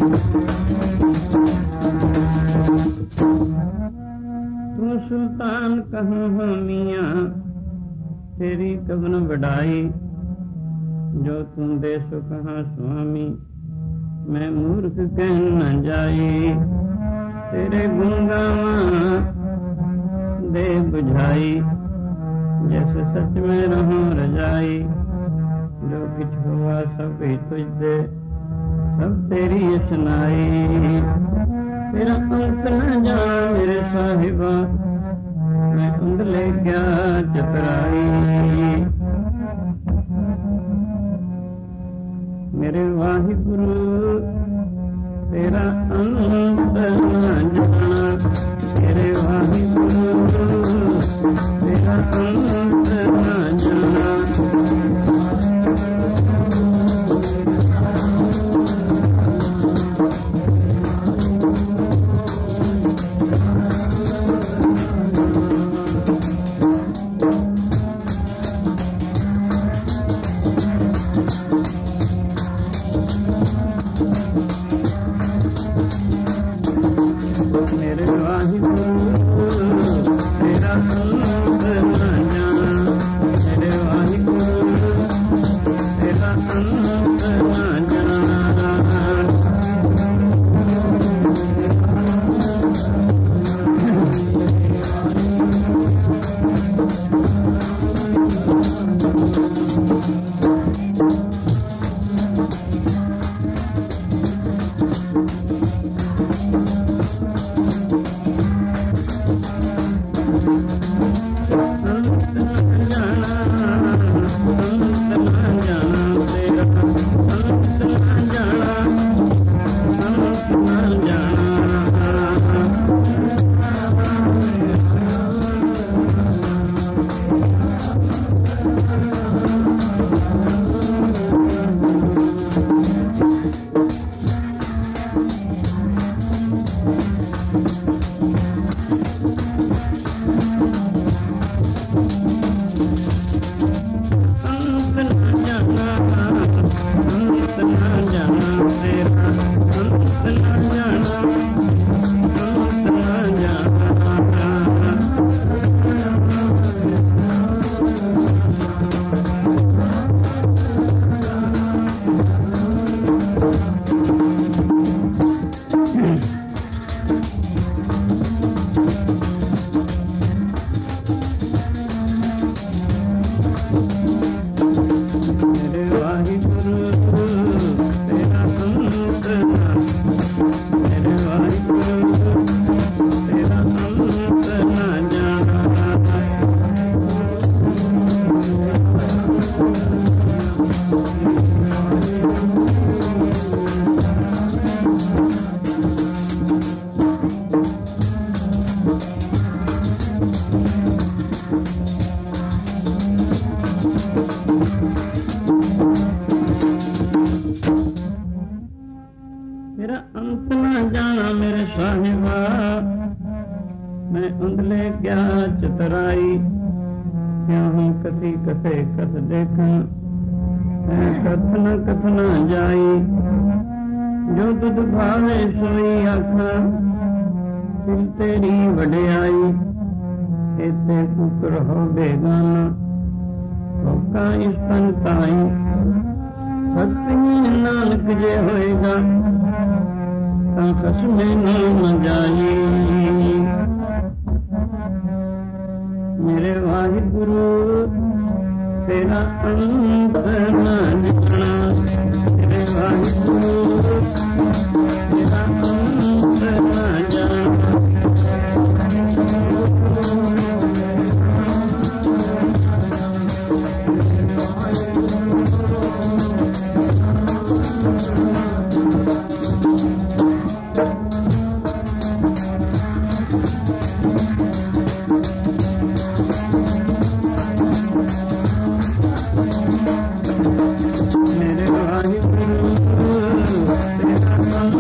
तू सुल्तान कहूँ हो मियाँ तेरी कवन वडाई, जो तू दे सो कहाँ स्वामी मैं मूर्ख कह न जाई। तेरे गुण गावा दे बुझाई, जैसे सच में रहूं रजाई। जो कुछ हुआ सब ही तुझ दे, सब तेरी सुनाई। तेरा अंत न जाना मेरे साहिबा, मैं उंदले क्या चतराई। मेरे वाहिगुरु तेरा अंत न जाना, मेरे वाहिगुरु तेरा अंत न जाना। कथना जाई, जो तुझ भावे सोई आखा, दिल तेरी वडियाई। इते कुकर हो बेगाना, होका इस तन ताई। भक्तिहीन नानक जे होएगा, ता खसमे न जाई। मेरे वाहिगुरु तेरा अंत न जाना, तेरे वाहिगुरु तेरा अंत न जाना। मेरे वाहिगुरु तेरा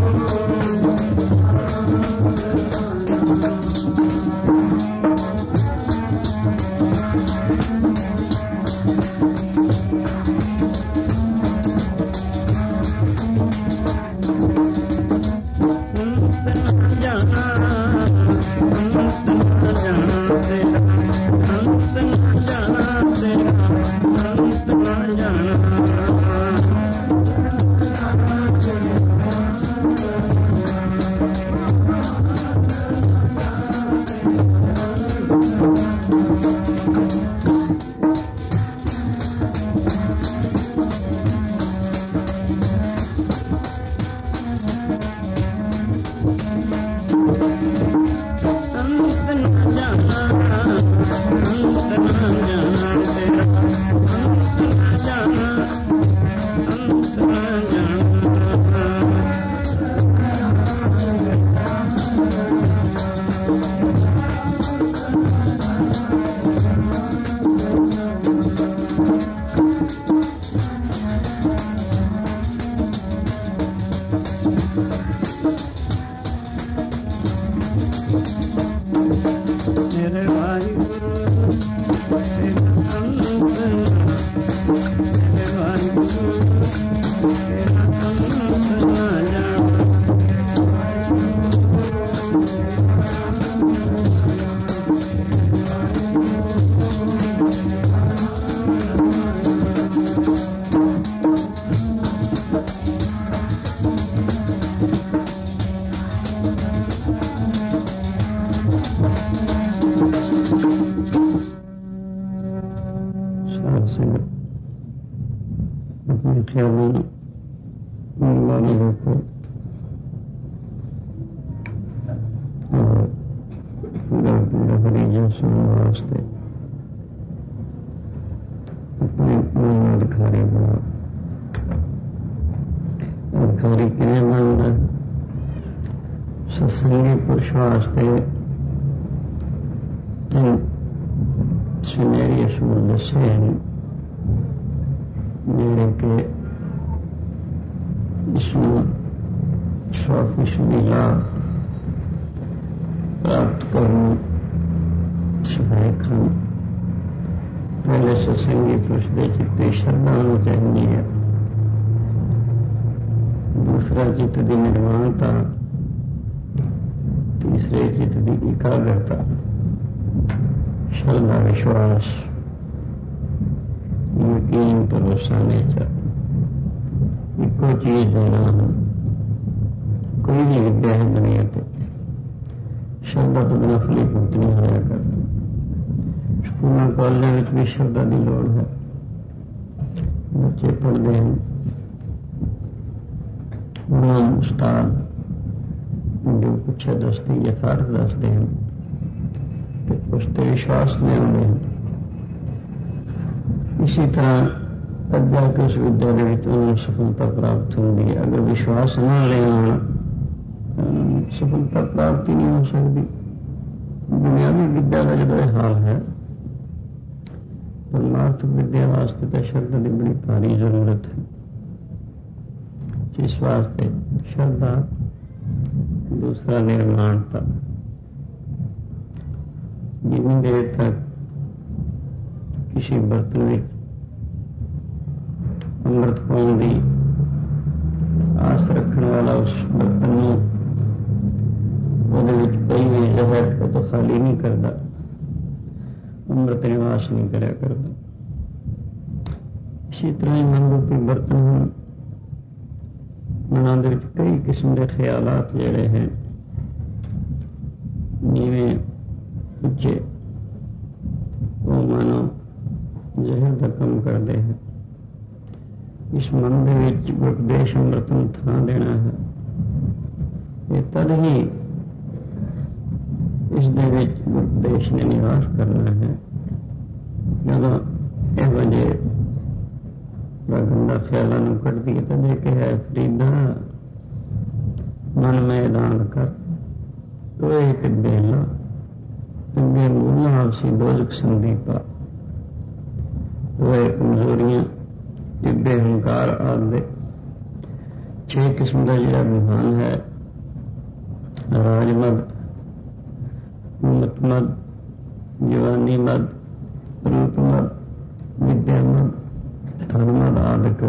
सत्संगी पुरुष वास्ते सुनहरी असूल दसे हैं जेड़े के इसमें 100% लाभ प्राप्त करने सहायक हैं। पहले सत्संगी पुरुष के चित्त श्रद्धा होनी चाहिए, दूसरा चित्त की निर्माणता, तीसरे चित्त की एकाग्रता, श्रद्धा, विश्वास, यकीन, भरोसा नेचर इको चीज देना है। कोई भी विद्या है दुनिया से श्रद्धा तो बिना फलीभूत नहीं होया करती। स्कूलों कॉलेजों में भी श्रद्धा की लोड़ है। बच्चे पढ़ते हैं, गुलाम उस्ताद जो कुछ दसते यथार्थ दसते हैं तो उस पर विश्वास नहीं होते हैं। इसी तरह अब जाके उस विद्यालय में उन्हें सफलता प्राप्त होती है। अगर विश्वास न लेना सफलता प्राप्ति नहीं हो सकती। दुनियावी विद्या का जो हाल है, परमार्थ विद्या वास्ते तो श्रद्धा की बड़ी भारी जरूरत है। इस वास्ते श्रद्धा, दूसरा निर्माणता। जितनी देर तक किसी बर्तन में अमृत पाने की आस रखने वाला उस बर्तन में पई हुई जहर को तो खाली नहीं करता, अमृत निवास नहीं करा करता। इसी तरह ही मन रूपी बर्तन मनां दे विच कई किस्म के ख्यालात जेड़े हैं नीवें उच्चे वो मानो जहर का कम करते हैं। इस मन दे विच उपदेश अमृत नूं थां देना है। ये तद ही इस दे विच उपदेश ने निवास करना है जदों यह वजह गंदा ख्यालों को कट दिए तो देखे है फरीदा मन में ऐलान कर तो एक बेला अगे मूला आपसी दोजक संदीपा वो कमजोरियां टिब्बे हंकार आदि 6 किस्म का जोड़ा विधान है, राजमद, मतमद, जवानी मद, रूपमद, विद्यामद, धर्मद आदि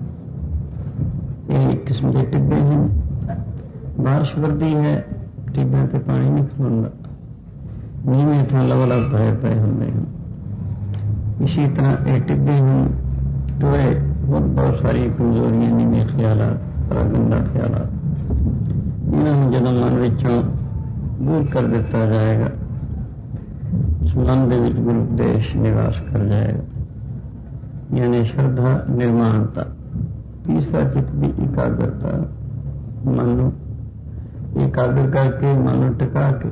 एक किस्म के टिब्बे हैं। बारिश वर्दी है, टिब्बे पर पानी नहीं खलोंदा, नीवें इतों लवलव भरे पे होंगे हैं। इसी तरह ये टिब्बे हैं जो बहुत सारी कमजोरियां, नीवें ख्यालात, गंदा ख्यालात, इन्होंने जब मन विचों दूर कर दिता जाएगा, मन के गुरु उपदेश निवास कर जाएगा, यानी श्रद्धा निर्माणता। तीसरा चित्त की एकाग्रता, मन एकाग्र करके मन टिका के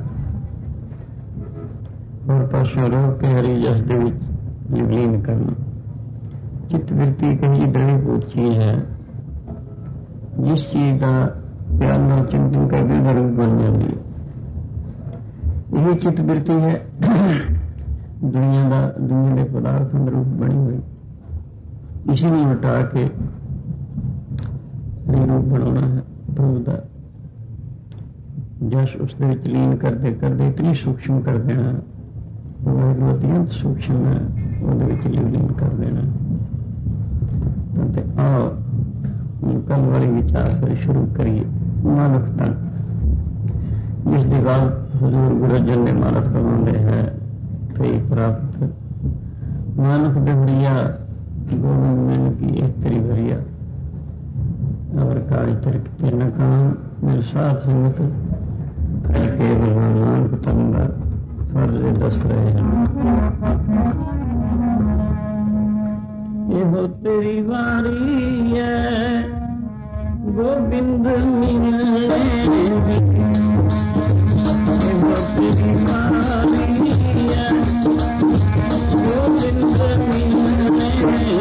और पासों रोक के हरी जस दे लीन करना। चित्त वृत्ति कही दृढ़ीभूत चीज है, जिस चीज का प्यार न चिंतन करके रूप बन जाती है। यही चित्त वृत्ति है दुनिया के पदार्थ रूप बनी हुई। इसी में हटा के रूप बनाना है प्रभु का। जश उस लीन करते करते इतनी सूक्ष्म कर देना, वो अत्यंत सूक्ष्म है, वो लीन कर देना। आओ कल वाली विचार फिर शुरू करिए। मानव तन जिसकी बात हजूर गुरुजन ने मानव करवाते हैं कई प्राप्त मानव देवरिया गोविंद मैन की एक तेरी भरिया और काज तर्क के नकाम मेरे साथ हिम्मत केवल नानक तंदा फर्ज दस रहे हैं। ये हो तेरी वारी है गोविंद मिलने की, ये हो तेरी वारी है गोविंद मिलने की।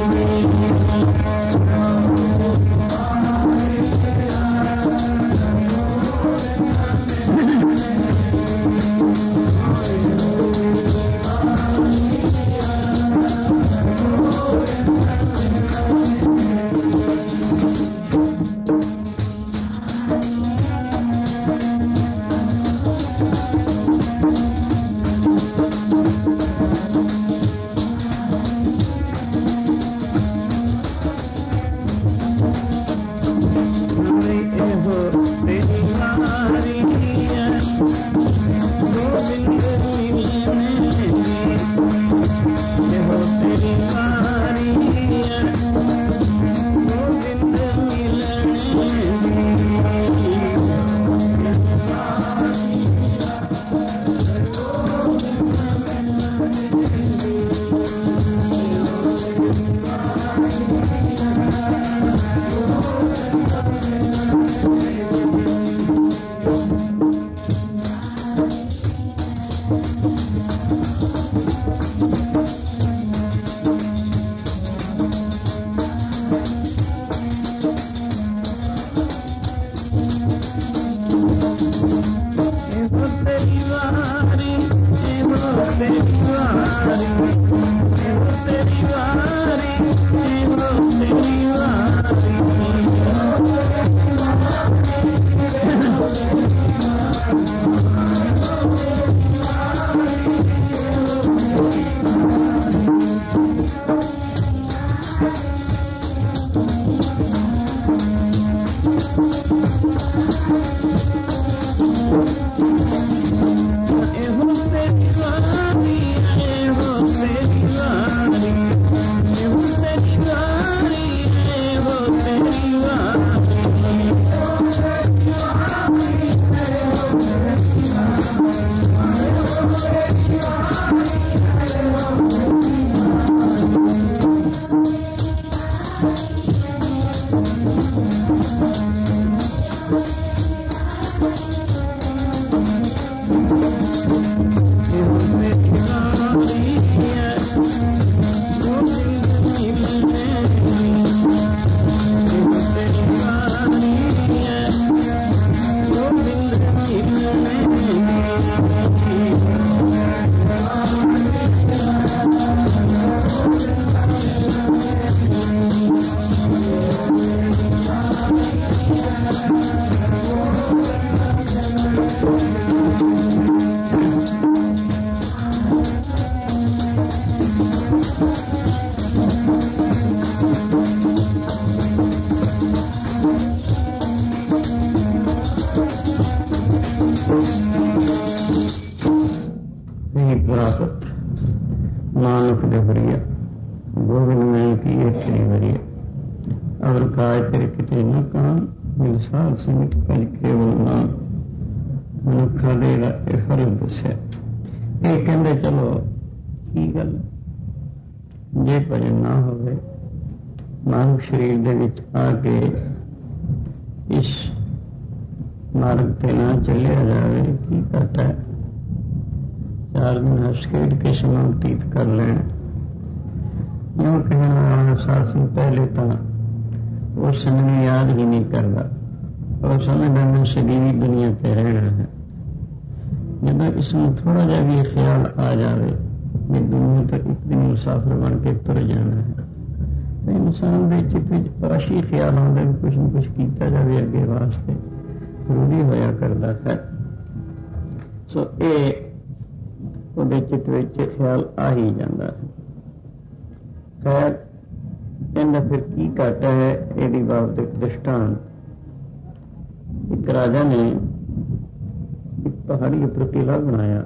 ਸਤਸੰਗ ਵਿੱਚ ਕੇਵਲ ਨਾਮ ਮਨੁੱਖਾਂ ਦੇ ਇਹ ਫਰਜ਼ ਦੱਸਿਆ। ਇਹ ਕਹਿੰਦੇ ਚਲੋ ਕੀ ਗੱਲ, ਜੇ ਭਜਨ ਨਾ ਹੋਵੇ, ਮਾਨਵ ਸਰੀਰ ਦੇ ਵਿੱਚ ਆ ਕੇ ਇਸ ਮਾਰਗ ਤੇ ਨਾ ਚੱਲਿਆ ਜਾਵੇ, ਕੀ ਘਾਟਾ ਹੈ? 4 ਦਿਨ ਹੱਸ ਖੇਡ ਕੇ ਸਮਾਂ ਬਤੀਤ ਕਰ ਲੈਣ। ਇਉਂ ਕਹਿਣ ਵਾਲਾ ਸਾਧ ਸਿੰਘ ਪਹਿਲੇ ਤਾਂ ਉਸ ਸਮੇਂ ਨੂੰ ਯਾਦ ਹੀ ਨਹੀਂ ਕਰਦਾ, ਉਹ ਸਮਝਦਾ ਮੈਂ ਸਦੀਵੀ ਦੁਨੀਆ ਤੇ ਰਹਿਣਾ ਹੈ। ਜਦੋਂ ਇਸ ਨੂੰ ਥੋੜਾ ਜਿਹਾ ਵੀ ਖਿਆਲ ਆ ਜਾਵੇ ਵੀ ਦੁਨੀਆ ਤੋਂ ਇੱਕ ਦਿਨ ਮੁਸਾਫਰ ਬਣ ਕੇ ਤੁਰ ਜਾਣਾ ਹੈ, ਤਾਂ ਇਨਸਾਨ ਦੇ ਚਿੱਤ ਵਿੱਚ ਪਾਸ਼ੀ ਖਿਆਲ ਆਉਂਦਾ ਵੀ ਕੁਛ ਨਾ ਕੁਛ ਕੀਤਾ ਜਾਵੇ ਅੱਗੇ ਵਾਸਤੇ, ਜ਼ਰੂਰੀ ਹੋਇਆ ਕਰਦਾ ਹੈ। ਸੋ ਇਹ ਉਹਦੇ ਚਿੱਤ ਵਿੱਚ ਖਿਆਲ ਆ ਹੀ ਜਾਂਦਾ ਹੈ। ਖੈਰ, ਕਹਿੰਦਾ ਫਿਰ ਕੀ ਘਾਟਾ ਹੈ? ਇਹਦੀ ਬਾਬਤ ਇੱਕ ਦ੍ਰਿਸ਼ਟਾਂਤ, ਇੱਕ ਰਾਜਾ ਨੇ ਇੱਕ ਪਹਾੜੀ ਉੱਪਰ ਕਿਲਾ ਬਣਾਇਆ,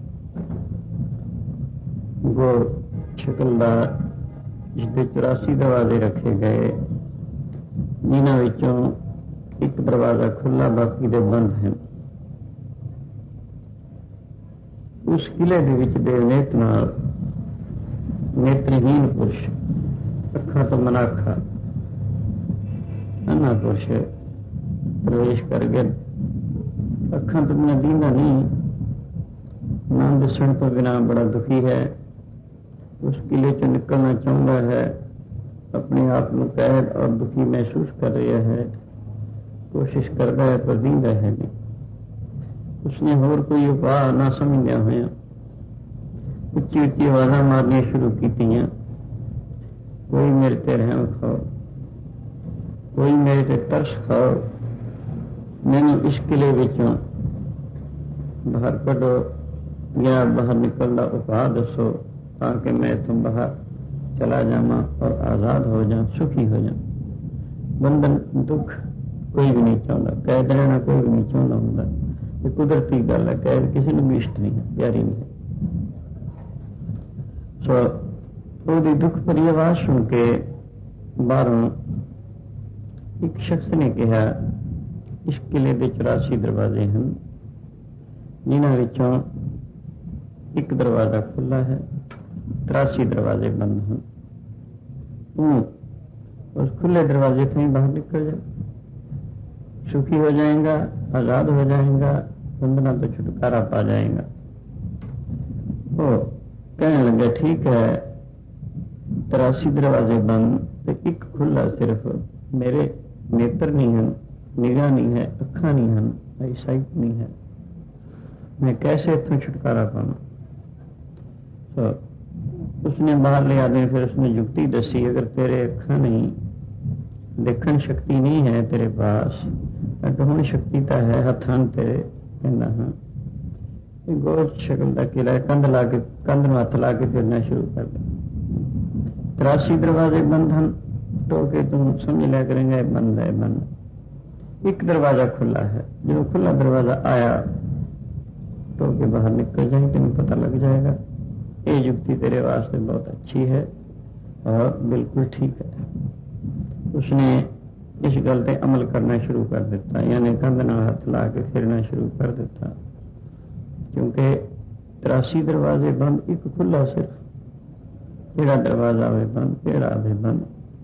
ਗੋਲ ਸ਼ਕਲ ਦਾ, ਜਿਸਦੇ 84 ਦਰਵਾਜ਼ੇ ਰੱਖੇ ਗਏ, ਜਿਨ੍ਹਾਂ ਵਿੱਚੋਂ ਇੱਕ ਦਰਵਾਜ਼ਾ ਖੁੱਲ੍ਹਾ, ਬਾਕੀ ਦੇ ਬੰਦ ਹਨ। ਉਸ ਕਿਲੇ ਦੇ ਵਿੱਚ ਦੇਵਨੇਤ ਨਾਲ ਨੇਤਰਹੀਨ ਪੁਰਸ਼, ਅੱਖਾਂ ਤੋਂ ਮਨਾਖਾ ਅੰਨਾ ਪੁਰਸ਼ ਪ੍ਰਵੇਸ਼ ਕਰ ਗਿਆ। ਅੱਖਾਂ ਤੋਂ ਬਿਨਾਂ ਦੀਂਦਾ ਨਹੀਂ, ਨਾਮ ਦਿਸਣ ਤੋਂ ਬਿਨਾਂ ਬੜਾ ਦੁਖੀ ਹੈ, ਉਸ ਕਿਲੇ ਚੋਂ ਨਿਕਲਣਾ ਚਾਹੁੰਦਾ ਹੈ, ਆਪਣੇ ਆਪ ਨੂੰ ਕੈਦ ਔਰ ਦੁਖੀ ਮਹਿਸੂਸ ਕਰ ਰਿਹਾ ਹੈ, ਕੋਸ਼ਿਸ਼ ਕਰਦਾ ਹੈ ਪਰ ਦੀਂਦਾ ਹੈ ਨਹੀਂ। ਉਸਨੇ ਹੋਰ ਕੋਈ ਉਪਾਅ ਨਾ ਸਮਝਿਆ ਹੋਇਆ ਉੱਚੀ ਉੱਚੀ ਆਵਾਜ਼ਾਂ ਮਾਰਨੀਆਂ ਸ਼ੁਰੂ ਕੀਤੀਆਂ, ਕੋਈ ਮੇਰੇ ਤੇ ਰਹਿਮ ਖਾਓ, ਕੋਈ ਮੇਰੇ ਤੇ ਤਰਸ ਖਾਓ, ਮੈਨੂੰ ਇਸ ਕਿਲੇ ਵਿੱਚੋਂ ਬਾਹਰ ਕੱਢੋ ਜਾਂ ਬਾਹਰ ਨਿਕਲਣ ਦਾ ਉਪਾਅ ਦੱਸੋ, ਤਾਂ ਕਿ ਮੈਂ ਇੱਥੋਂ ਬਾਹਰ ਚਲਾ ਜਾਵਾਂ ਔਰ ਆਜ਼ਾਦ ਹੋ ਜਾ, ਸੁਖੀ ਹੋ ਜਾ। ਬੰਧਨ ਦੁੱਖ ਕੋਈ ਵੀ ਨਹੀਂ ਚਾਹੁੰਦਾ, ਕੈਦ ਰਹਿਣਾ ਕੋਈ ਵੀ ਨਹੀਂ ਚਾਹੁੰਦਾ ਹੁੰਦਾ। ਇਹ ਕੁਦਰਤੀ ਗੱਲ ਹੈ, ਕੈਦ ਕਿਸੇ ਨੂੰ ਵੀ ਇਸ਼ਟ ਨਹੀਂ ਹੈ, ਪਿਆਰੀ ਨਹੀਂ ਹੈ। ਸੋ ਉਹਦੀ ਦੁੱਖ ਭਰੀ ਆਵਾਜ਼ ਸੁਣ ਕੇ ਬਾਹਰੋਂ ਇੱਕ ਸ਼ਖਸ ਨੇ ਕਿਹਾ, ਇਸ ਕਿਲੇ ਦੇ 84 ਦਰਵਾਜ਼ੇ ਹਨ, ਜਿਨ੍ਹਾਂ ਵਿੱਚੋਂ ਇੱਕ ਦਰਵਾਜ਼ਾ ਖੁੱਲ੍ਹਾ ਹੈ, 83 ਦਰਵਾਜ਼ੇ ਬੰਦ ਹਨ। ਤੂੰ ਉਸ ਖੁੱਲੇ ਦਰਵਾਜ਼ੇ ਤੋਂ ਹੀ ਬਾਹਰ ਨਿਕਲ ਜਾ, सुखी हो जाएगा, आजाद हो जाएगा, बंधना तो छुटकारा पा जाएगा। वो कहने लगे ठीक है, 83 दरवाजे बंद, तो एक खुला सिर्फ मेरे नेत्र नहीं है, निगाह नहीं है, अखा नहीं है, आईसाइट नहीं है, मैं कैसे इतों छुटकारा पाऊँ? तो उसने बाहर ले आदमी, फिर उसने युक्ति दसी, अगर तेरे अखा नहीं, देखण शक्ति नहीं है तेरे पास, ढूंढ शक्ति तो है हथां तेरे। कहना हाँ, गोल शक्ल का किला है, कंध ला के, कंध में हथ ला के फिरना शुरू कर दे। 83 दरवाजे बंद हैं, तो के तुम समझ लिया करेंगे बंद है, बंद। एक दरवाजा खुला है, जो खुला दरवाजा आया तो के बाहर निकल जाए, तेन पता लग जाएगा। ये युक्ति तेरे वास्ते बहुत अच्छी है और बिल्कुल ठीक है। उसने इस गल पे अमल करना शुरू कर दिता, यानी कंध नाल हथ ला के फिरना शुरू कर दिता, क्योंकि 83 दरवाजे बंद, एक खुला सिर्फ, जेड़ा दरवाजा आवे बंद, जेड़ा आवे बंद।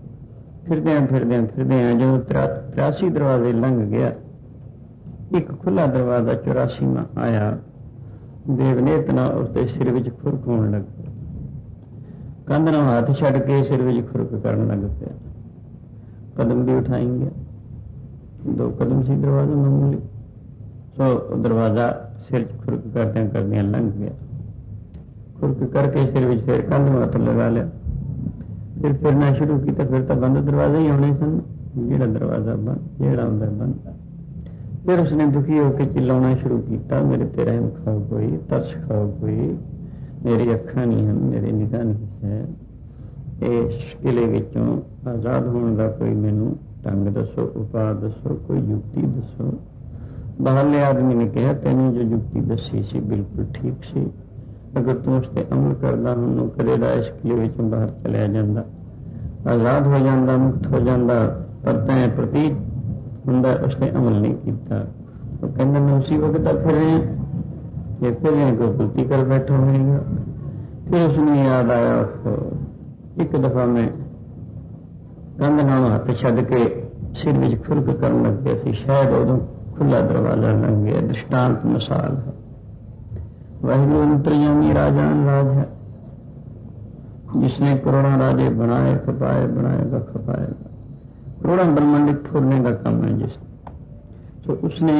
फिरदे जो 83 दरवाजे लंघ गया, एक खुला दरवाजा 84 में आया, देवनेत ना उसके सिर विच खुरक होने लग पिया, कंध नाल हाथ छड़ के सिर विच खुरक करने लग पिया। कदम भी उठाएंगे, 2 कदम सी दरवाजा मामूली, तो दरवाजा सिर खुरक करदे लंघ गया। खुरक करके सिर विच फिर कंध में हथ लगा लिया, फिर फिरना शुरू किया, फिर तो बंद दरवाजे ही आने सन, जेड़ा दरवाजा बंद, जेड़ा अंदर बंद। फिर उसने दुखी होकर चिल्लाना शुरू किया, मेरे ते रहम खाओ कोई, तरस खाओ कोई, मेरी अखा नहीं है, मेरी निगाह नहीं है, इस किले विचों आजाद होने का कोई मैनू ढंग दसो, उपाय दसो, कोई युक्ति दसो। बाहरले आदमी ने कहा, तेने जो युक्ति दसी सी बिल्कुल ठीक सी, अगर तू उस पर अमल करदा हुण कदेदा इस किले विचों बाहर चलिया जांदा, आजाद हो जांदा, मुक्त हो जांदा, पर तैं प्रतीत ਹੁੰਦਾ उसने अमल नहीं किया। तो कहते मैं उसी वक्त फिर ये फिर को गलती कर बैठा होगा। फिर उसने याद आया उसको एक दफा मैं कंध नालों हाथ छड़ के सिर में खुरक करन लग गया सी, शायद उदों खुला दरवाजा लग गया। दृष्टांत मिसाल है। वाहिगुरू अंतर्यामी राजान राज है, जिसने करोड़ों राजे बनाए खपाए, बनाएगा खपाएगा। करोड़ों ब्रह्मांड फोड़ने का काम है जिसने, तो उसने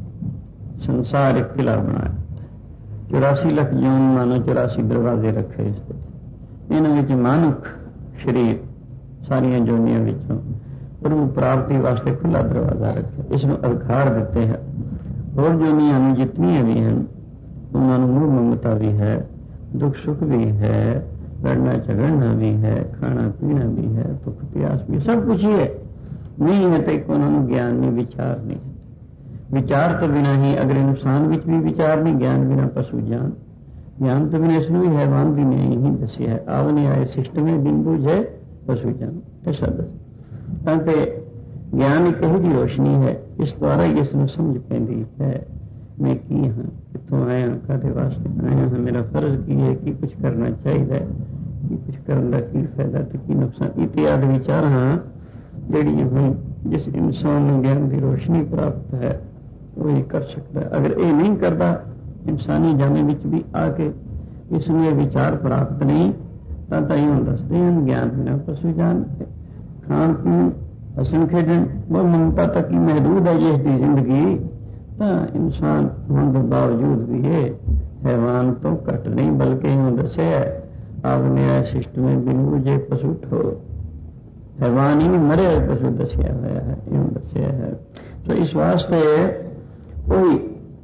संसार एक किला बनाया। 84 लाख जौन मानो 84 दरवाजे रखे इसके। इन्होंने मानुख शरीर सारिया जोनिया विचों प्रभु प्राप्ति वास्ते खुला दरवाजा रखे, इसमें अधिकार देते हैं। और जोनिया में जितनी भी हैं उन्होंने मोह ममता भी है, दुख सुख भी है, लड़ना झगड़ना भी है, खाना पीना भी है, भूख प्यास भी, सब कुछ ही है। नहीं है तो उन्होंने ज्ञान नहीं, विचार नहीं है। विचार तो बिना ही अगर इंसान विच भी विचार नहीं, ज्ञान बिना पशु जान, ज्ञान तो बिना इसमें भी हैवान भी नहीं ही दसे है। आवने आए सिस्टम में बिन बुझे पशु जान, ऐसा दस। ताकि ज्ञान एक ही रोशनी है, इस द्वारा ही इसमें समझ पैंदी है मैं की हाँ, कितों आया, कादे वास्ते आया हाँ, मेरा फर्ज की है कि कुछ करना चाहिए, कि कुछ करने का की फायदा तो की नुकसान, इत्यादि विचार हाँ जड़ी हुई जिस इंसान को ज्ञान की रोशनी प्राप्त है वही कर सकता है। अगर ये नहीं करता इंसानी जाने विच भी आके इसमें विचार प्राप्त नहीं, तो यूं दसते हैं ज्ञान बिना पशु जान। खान पीन हसन खेडन वो ममता तक की महदूद है जिसकी जिंदगी, तो इंसान होने के बावजूद भी है हैवान तो घट नहीं, बल्कि यूं दसे आपने शिष्ट में बिन बुझे पशु ठो, हैवान ही मरे पशु दसिया हुआ है, यूं दसिया है। तो इस वास्ते कोई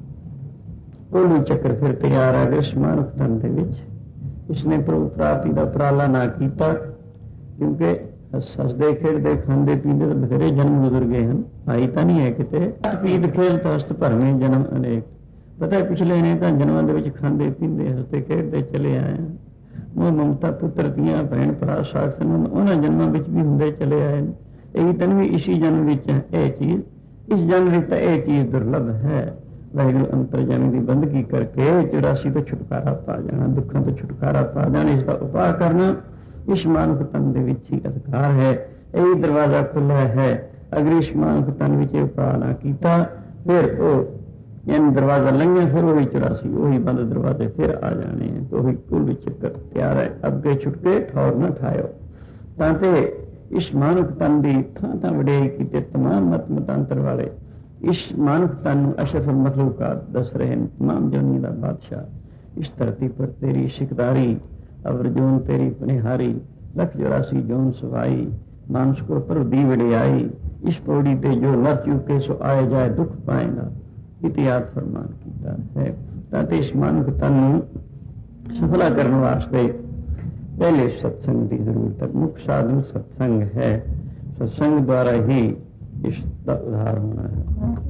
कोलू चक्र फिर तैयार आ गए मानव तन के विच। इसने प्रभु प्राप्ति का उपराला ना किया, क्योंकि हसदे खेडते खाते पीते तो बथेरे जन्म गुजर गए हैं, आई तो नहीं है किते पीत खेल हस्त भरवे जन्म अनेक। पता है पिछले ने तो जन्मों के खाते पीते हसते खेडते चले आए हैं। मोह ममता पुत्र दियां भैन भरा साख संबंध उन्होंने जन्मों में भी होंगे चले आए। यही तन भी इसी जन्म में है चीज, इस जन्म में तो यह चीज दुर्लभ है। वाहिगुरू अंतरजामी की बंदगी करके 84 तो छुटकारा पा जाना, दुखों तो छुटकारा पा जाना, इसका उपाय करना इस मानव तन के विच ही अधिकार है। यही दरवाजा खुला है। अगर इस मानव तन विच उपाय ना किया फिर वो इन दरवाजा लंघे, फिर वही 84 वही बंद दरवाजे फिर आ जाने हैं। तो वही कुल चक्कर तैयार है। अगे छुटके ठौर न ठायो। ताते इस मानव तन की थां थां वडेई की तमाम मत मतांतर वाले इस मानव तन अशरफ मखलूकात दस रहे हैं, तमाम जोनी का बादशाह। इस धरती पर तेरी शिकदारी अवर जोन तेरी पनिहारी, 184 जोन सवाई मानस को पर दी वड़ियाई। इस पौड़ी पे जो लर चुके सो आए जाए दुख पाएगा, इतिहास फरमान किया है। ताकि इस मानव तन सफला करने वास्ते पहले सत्संग की जरूरत है। मुख्य साधन सत्संग है। सत्संग द्वारा ही इसका उद्धार होना है।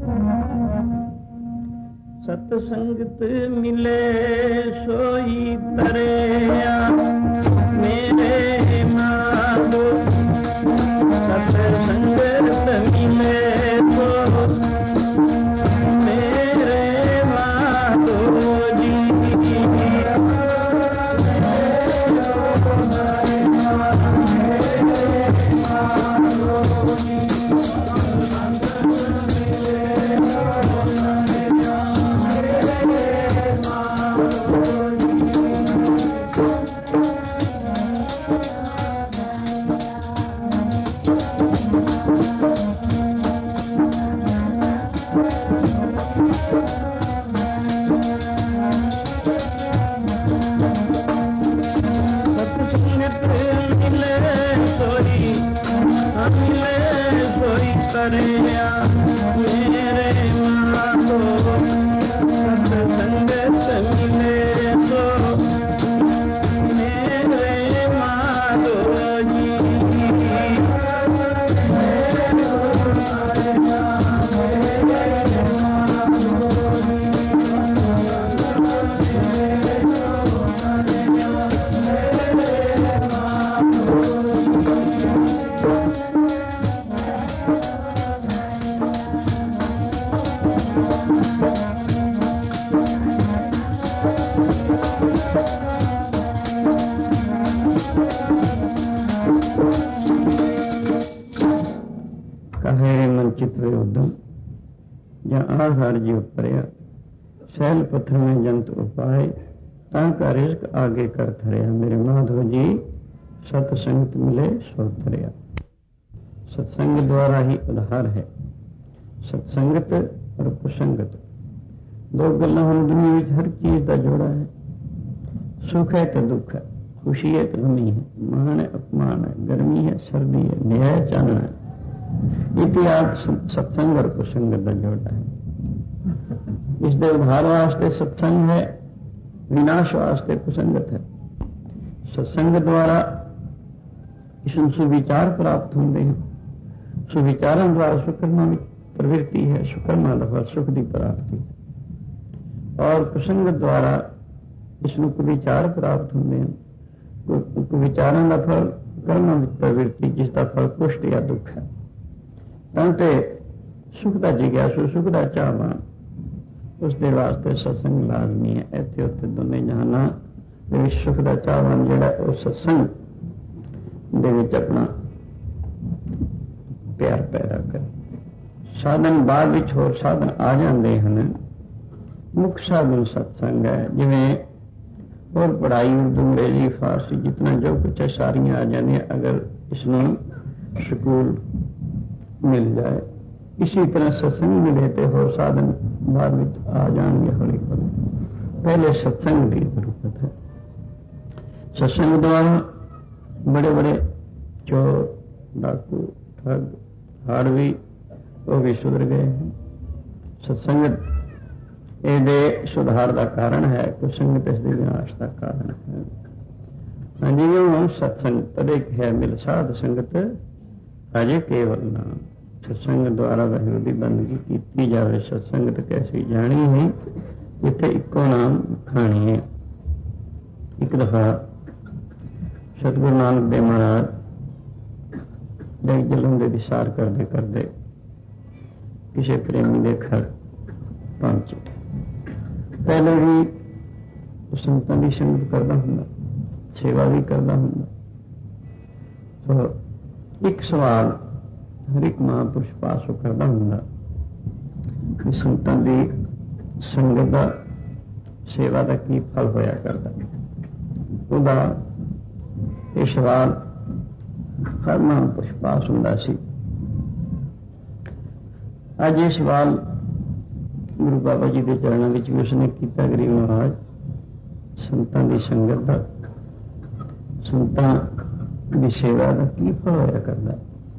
सत्संगत मिले सोई तरेया मेरे माधो, सत्संगत मिले तो मेरे माधो जी। मेरा आहार जी उपरिया, सैल पत्थर में जंत उपाय, ताका रिज्क आगे कर थरिया। मेरे माधव जी सत्संगत मिले सो थरिया। सत्संग द्वारा ही उद्धार है। सत्संगत और कुसंगत दो गल्लां हुण दुनिया विच हर चीज का जोड़ा है। सुख है तो दुख है, खुशी है तो गमी है, मान है अपमान है, गर्मी है सर्दी है, न्याय चानना है। इतिहास सत्संग और कुसंगत का जोड़ा है। इस दे उद्धार वास्ते सत्संग है, विनाश वास्ते कुसंगत है। सत्संग द्वारा इसमें सुविचार प्राप्त होंगे हैं। सुविचारों द्वारा सुकर्मा प्रवृत्ति है, सुकर्मा द्वारा सुख की प्राप्ति है। और कुसंगत द्वारा इसमें कुविचार प्राप्त होंगे हैं। कुविचारों का फल कर्म प्रवृत्ति, जिसका फल कुष्ट या दुख है। तांते सुख का जिज्ञासु, सुख का चाहवान, उसके वास्ते सत्संग लाजमी है। इत्थे उत्थे दोने जहाना दे सुख का चाहवान जिहड़ा वो सत्संग दे विच अपना प्यार पैदा करे। साधन बाद विच होर साधन आ जाते हैं। मुख्य साधन सत्संग है। जिवें और पढ़ाई उर्दू अंग्रेजी फारसी जितना जो कुछ है सारियां आ जाने अगर इसमें स्कूल मिल जाए। इसी तरह सत्संग मिले तो होर साधन बाद में आ जाएंगे हौली हौली। पहले सत्संग की जरूरत है। सत्संग द्वारा बड़े बड़े चोर डाकू ठग हाड़वी वो भी सुधर गए हैं। सत्संगत ये सुधार का कारण है, कुसंगत इसके विनाश का कारण है। हाँ जी, यूं सत्संग तदे है मिल साध संगत अजे केवल नाम। सत्संग द्वारा वाहिगुरू दी बंदगी की जाए। सत्संगत कैसी जानी है, जिथे इको नाम खानी है। एक दफा सतगुरु नानक देव महाराज देख जलंधर दी सार करते करते किसी प्रेमी के घर पहुंचे। पहले भी संतां की संगत करता हूँ, सेवा भी करता हूँ। तो एक सवाल हर एक महापुरुष पास करता हूँ कि संतां की संगत का सेवा का की फल होया करता। ਉਹਦਾ ਇਹ सवाल हर महापुरुष पास ਹੁੰਦਾ ਸੀ। ਅੱਜ ਇਹ सवाल गुरु बाबा जी के चरणों में भी उसने किया। गरीब महाराज संतां की संगत का, संतां की सेवा का की फल होया करता।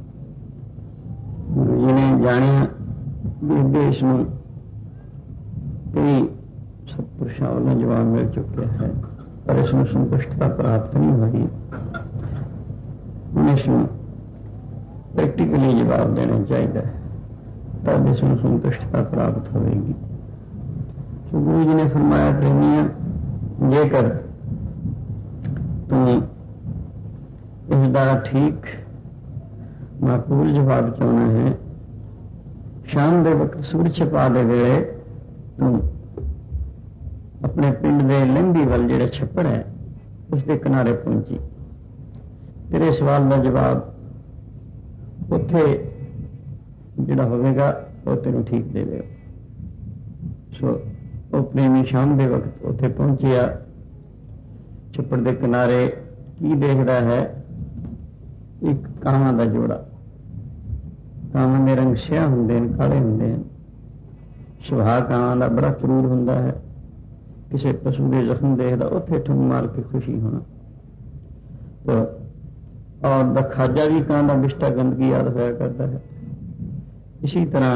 गुरु जी ने जानिया भी देश में कई सत्पुरुषों वालों जवाब मिल चुके हैं, पर इसमें संतुष्टता प्राप्त नहीं हुई। उन्हें इसमें प्रैक्टिकली जवाब देना चाहिए, तब इसमें संतुष्टता प्राप्त होगी। तो गुरु जी ने फरमाया, प्रेमिया जेकर तुम इसका ठीक माकूल जवाब चाहना है, शाम के वक्त सूरज छिपा दे वेले तुम अपने पिंड के लंघी वल जिहड़ा छप्पड़ है उसके किनारे पहुंची। तेरे सवाल का जवाब उत्थे जिहड़ा होवेगा वो तेनों ठीक दे देगा। सो वो प्रेमी शाम के वक्त उत्थे पहुंचिया। छप्पड़ के किनारे की देखता है, एक कावां का जोड़ा। कावां के रंग स्याह होंदे ने, काले होंदे ने। सुभाव कावां का बड़ा क्रूर होंदा है। किसी पशु के जख्म देखता उत्थे ठुम मार के खुशी होना। तो और द खाजा भी कां का बिष्टा गंदगी याद होया करता है। इसी तरह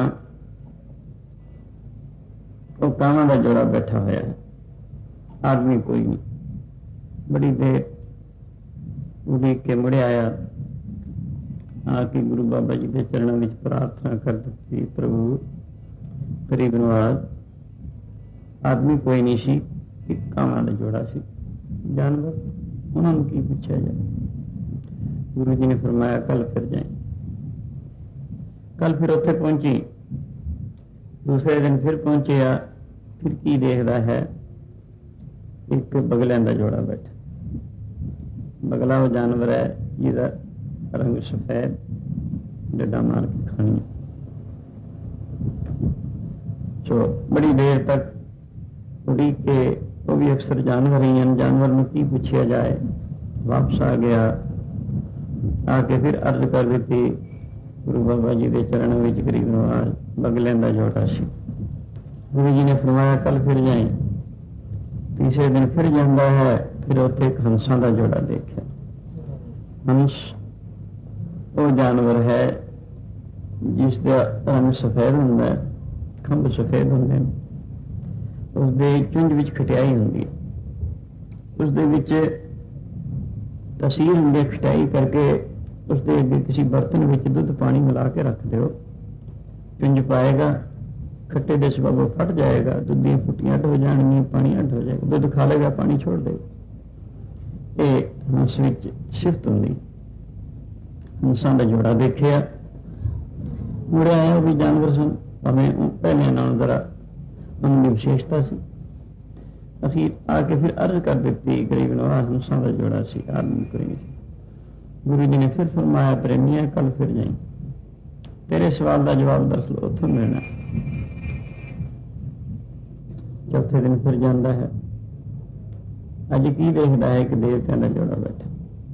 वो कावां का जोड़ा बैठा होया है, आदमी कोई नहीं। बड़ी देर उड़ीक के मुड़े आया, आके गुरु बाबा जी के चरणों में प्रार्थना कर दी, प्रभु गरीब नवाज आदमी कोई नहीं सी, एक कावां का जोड़ा सी, जानवर उन्होंने की पूछा जाए। गुरु जी ने फरमाया कल फिर जाए। कल फिर उत्थे पहुंची। दूसरे दिन फिर पहुंचे, फिर की देखता है, एक बगलियां का जोड़ा बैठा। बगला वो जानवर है जिसका रंग सफेद, डड्डा मार के खानी। सो बड़ी देर तक उड़ीक के वो भी अक्सर जानवर ही हैं, जानवर में की पूछा जाए। वापस आ गया, आके फिर अर्ज कर दी गुरु बाबा जी के चरणों में करीब नवाज बगलियां का जोड़ा सी। गुरु जी ने फरमाया कल फिर जाए। तीसरे दिन फिर जाता है, फिर उत्थे एक हंसा का जोड़ा देखा। हंस वो जानवर है जिसका रंग सफेद होंगे, खंभ सफेद होंगे, उसके चुंझ विच खटियाई होंगी, उसके तसीर होंगे खटाई करके उसके अगे किसी बर्तन में दुध पानी मिला के रख दो, चुंझ पाएगा, खट्टे के सबब फट जाएगा, दुध दी फुटियां अड हो जाएंगी, पानी अड हो जाएगा, दुध खा लेगा, पानी छोड़ देगा। ये हंस विच सिफत होंगी। हंसा का जोड़ा देखिया, मुड़े आया भी जानवर सन, भावें पहले नालों जरा उनकी विशेषता सी। अखीर आके फिर अर्ज कर दी गरीब नवाज हंसा का जोड़ा सी, आदमी कोई नहीं। गुरु जी ने फिर फरमाया प्रेमिया कल फिर जाई, तेरे सवाल का जवाब दस लो, उथों मिलना। चौथे दिन फिर जाता है। अज की देखता है कि देवत्या का जोड़ा बैठा।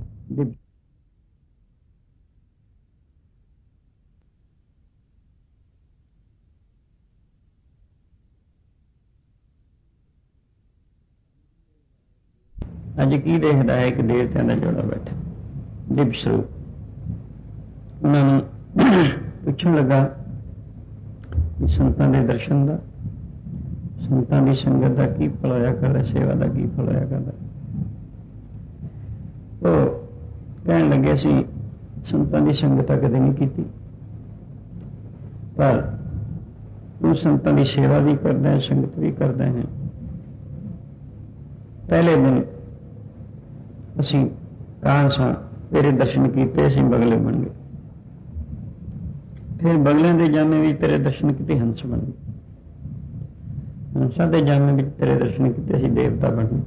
अज की देखता है कि देवत्या का जोड़ा बैठा दिव्य स्वरूप। उन्होंने पूछन लगा संतां दे दर्शन का, संतां की संगत का की फल होया करदा, सेवा का की फल होया करदा। तो कहन लगे सी संतां की संगत कदे नहीं की, पर तू संतां की सेवा भी करदा है, संगत भी करदा है। पहले दिन असी कान सां, तेरे दर्शन किए, असीं बगले बन गए। फिर बगलियां के जामे भी तेरे दर्शन किए, हंस बन गए। हंसा के जामे भी तेरे दर्शन किए, असीं देवता बन गए।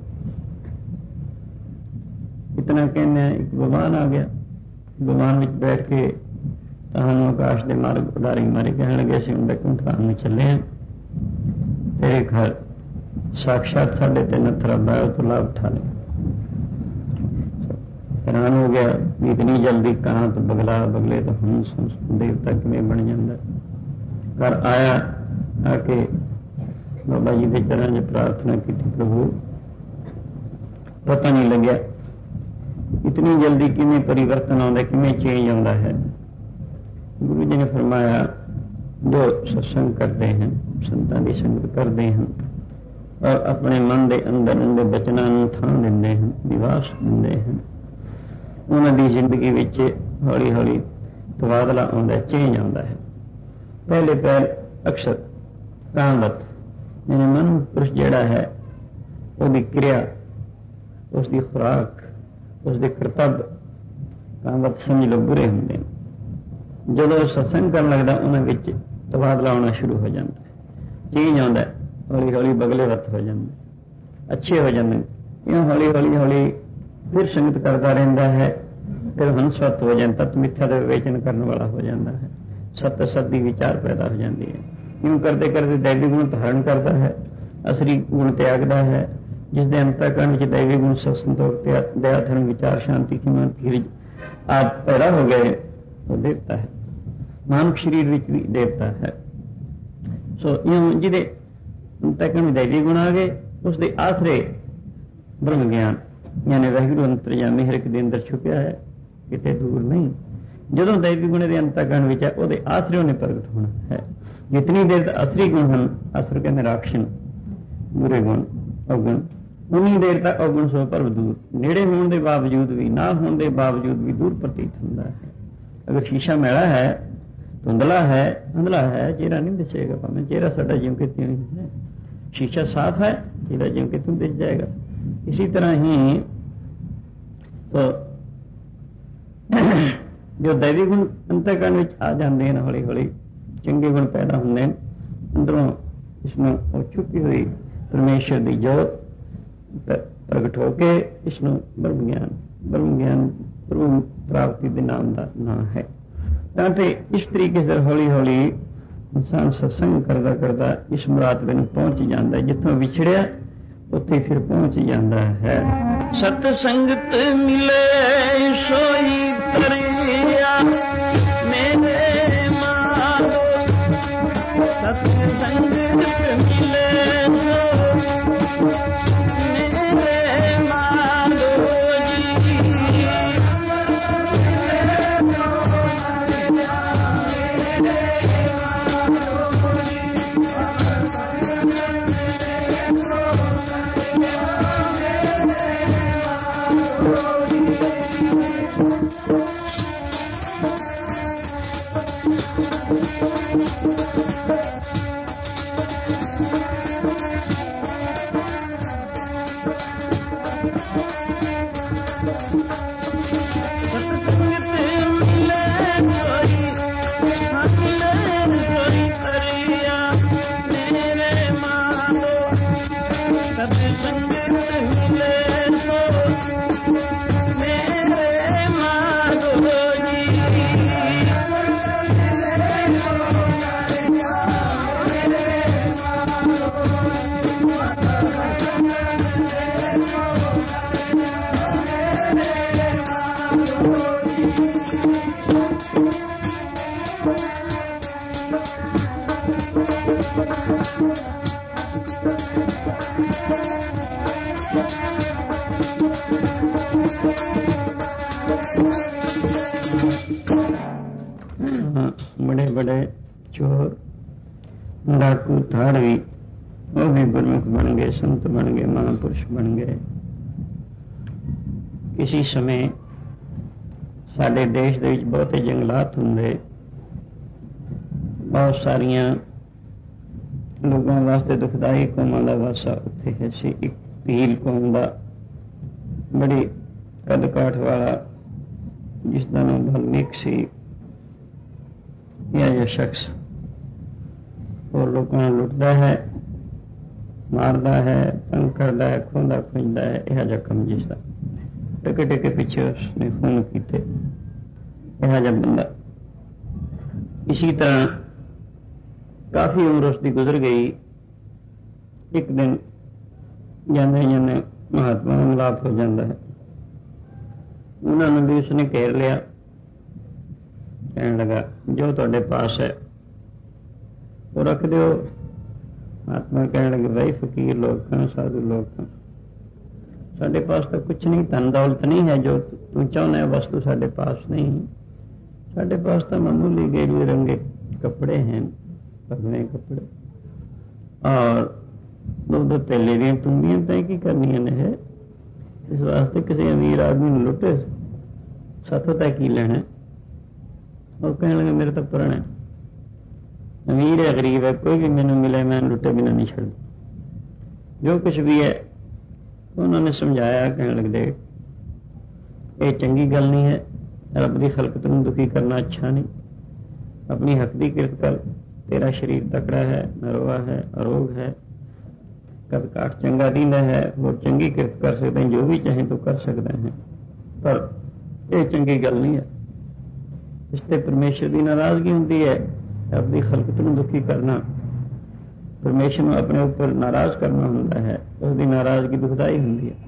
इतना कहने एक विमान आ गया, विमान में बैठ के तहानू आकाश के मार्ग उड़ारी मारे कहने लगे असीं हुण बैकुंठ धाम में चले हैं, तेरे घर साक्षात साढ़े ते नथरा बायो तो लाभ उठा ले। हैरान हो गया भी इतनी जल्दी कहाँ तो बगला, बगले तो हंस, हंस देवता किमें बन जाता। घर आया, आके बाबा जी के चरण च प्रार्थना की, प्रभु पता नहीं लग्या इतनी जल्दी किमें परिवर्तन आता, किमें चेंज आता है। गुरु जी ने फरमाया जो सत्संग करते हैं, संतां की संगत करते हैं और अपने मन के अंदर उनके बचनों को थां देंदे हैं, विवास देंदे हैं, उन्होंने जिंदगी विच हौली हौली तबादला आता, चेंज आता है। पहले पहल अक्सर कामवत यानी मन पुरुष जिहड़ा है उसकी क्रिया, उसकी खुराक, उसके कर्तव्य कामवत समझ लो बुरे होंगे। जो सत्संग कर लगता उन्होंने तबादला आना शुरू हो जाता है, चेंज आता है, हौली हौली बगले वत हो जाते, अच्छे हो जाते। यूँ हौली हौली हौली फिर संगत करता रहता है, फिर हंसवत हो जाता, मिथ्या का विवेचन करने वाला हो जाता है, सत्य सत्य विचार पैदा हो जाती है। यूँ करते करते दैवी गुण धारण करता है, असली गुण त्यागता है, जिसके अंतःकरण में दैवी गुण संतोष, दया, धर्म, विचार, शांति, क्षमा, धीरज आज पैदा हो गए, वो देवता है। मानव शरीर में भी देवता है। सो यूँ जिदे अंतःकरण में दैवी गुण आ गए, उसके आसरे ब्रह्म ज्ञान यानी वाहिगुरू अंतर्यामी हर एक दे अंदर छुपिया है, किते दूर नहीं। जो दैवी गुण के अंतःकरण में है, वो आसरे उन्हें प्रगट होना है। जितनी देर तक असली गुण हैं, असर कहते राक्षण, बुरे गुण, अवगुण, उन्नी देर तक अवगुण सो पर दूर, नेड़े होने के बावजूद भी, ना होने के बावजूद भी दूर प्रतीत होता है। अगर शीशा मैला है, धुंधला है, अंधला है, चेहरा नहीं दिसेगा, भावें चेहरा साडा ज्यों कि त्यों ही है। शीशा साफ है, चेहरा ज्यों कि त्यों दिस जाएगा। इसी तरह ही तो जो दैवी गुण अंतःकरण में आ जाते हैं, हौली हौली चंगे गुण पैदा होंगे, अंदरों इसमें छुपी हुई परमेश्वर की जोत प्रगट होके इसमें ब्रह्म ज्ञान प्रभु प्राप्ति के नाम का नाम है। ताकि इस तरीके से हौली हौली ਇਨਸਾਨ ਸਤਸੰਗ ਕਰਦਾ ਕਰਦਾ ਇਸ ਮੁਰਾਤਬੇ ਨੂੰ ਪਹੁੰਚ ਜਾਂਦਾ, ਜਿੱਥੋਂ ਵਿਛੜਿਆ ਉੱਥੇ ਫਿਰ ਪਹੁੰਚ ਜਾਂਦਾ ਹੈ। ਸਤ ਸੰਗਤ ਮਿਲੇ ਸੋਈ ਤਰਿਆ ਮੇਰੇ ਮਾਲੋ, ਸਤ ਸੰਗਤ ਮਿਲੇ ਮੇਰੇ ਮਾਲੋ ਜੀ। बड़े बड़े चोर डाकू धाड़वी वो भी गुरमुख बन गए, संत बन गए, महापुरुष बन गए। किसी समय साडे देश दे विच बहुते जंगलात हुंदे, बहुत सारियां लोगों वास्ते दुखदाई कौमां दा वासा उत्थे है सी। एक भील कौम दा बड़ी कद काठ वाला जिसदा नाम वाल्मीकि सी, यह शख्स और लोगों को लुटता है, मारता है, तंग करता है, खोंदा खुंजदा है। यह जा कम जिसका टके टके पीछे उसने खून किए, यह जा बंदा। इसी तरह काफी उम्र उसकी गुजर गई। एक दिन जाने जाने महात्मा का मिलाप हो जाता है। उन्होंने भी उसने घेर लिया, कहने लगा जो तुहाडे पास है वो रख दो। महात्मा कहने लगे भाई फकीर लोग हैं, साधु लोग हैं, साढ़े पास तो कुछ नहीं, धन दौलत नहीं है जो तू चाहना है, वस्तु साढ़े पास नहीं, साढ़े पास तो मामूली गेरुए रंगे कपड़े हैं, पगने कपड़े और दो दो तेले दी तुम्बियां तय की करनियां ने है। इस वास्ते किसी अमीर आदमी ने लुटे साथों तय की लेना। और कहने लगे मेरे तो पुराने अमीर है गरीब है कोई भी मैंने मिले मैं लुटे बिना नहीं छोड़, जो कुछ भी है उन्होंने समझाया। कहने लगे देख ये चंगी गल नहीं है, रब की खलकत नूं दुखी करना अच्छा नहीं, अपनी हक दी किरत कर, तेरा शरीर तकड़ा है, नरवा है, अरोग है, कद काठ चंगा दींदा है, और चंगी किरत कर सकते हैं, जो भी चाहे तो कर सकते हैं, पर यह चंगी गल नहीं है। इससे परमेश्वर की नाराजगी होती है। अपनी खलकत को दुखी करना, परमेश्वर को अपने ऊपर नाराज करना होता है, उसकी नाराजगी दुखदाई होती है।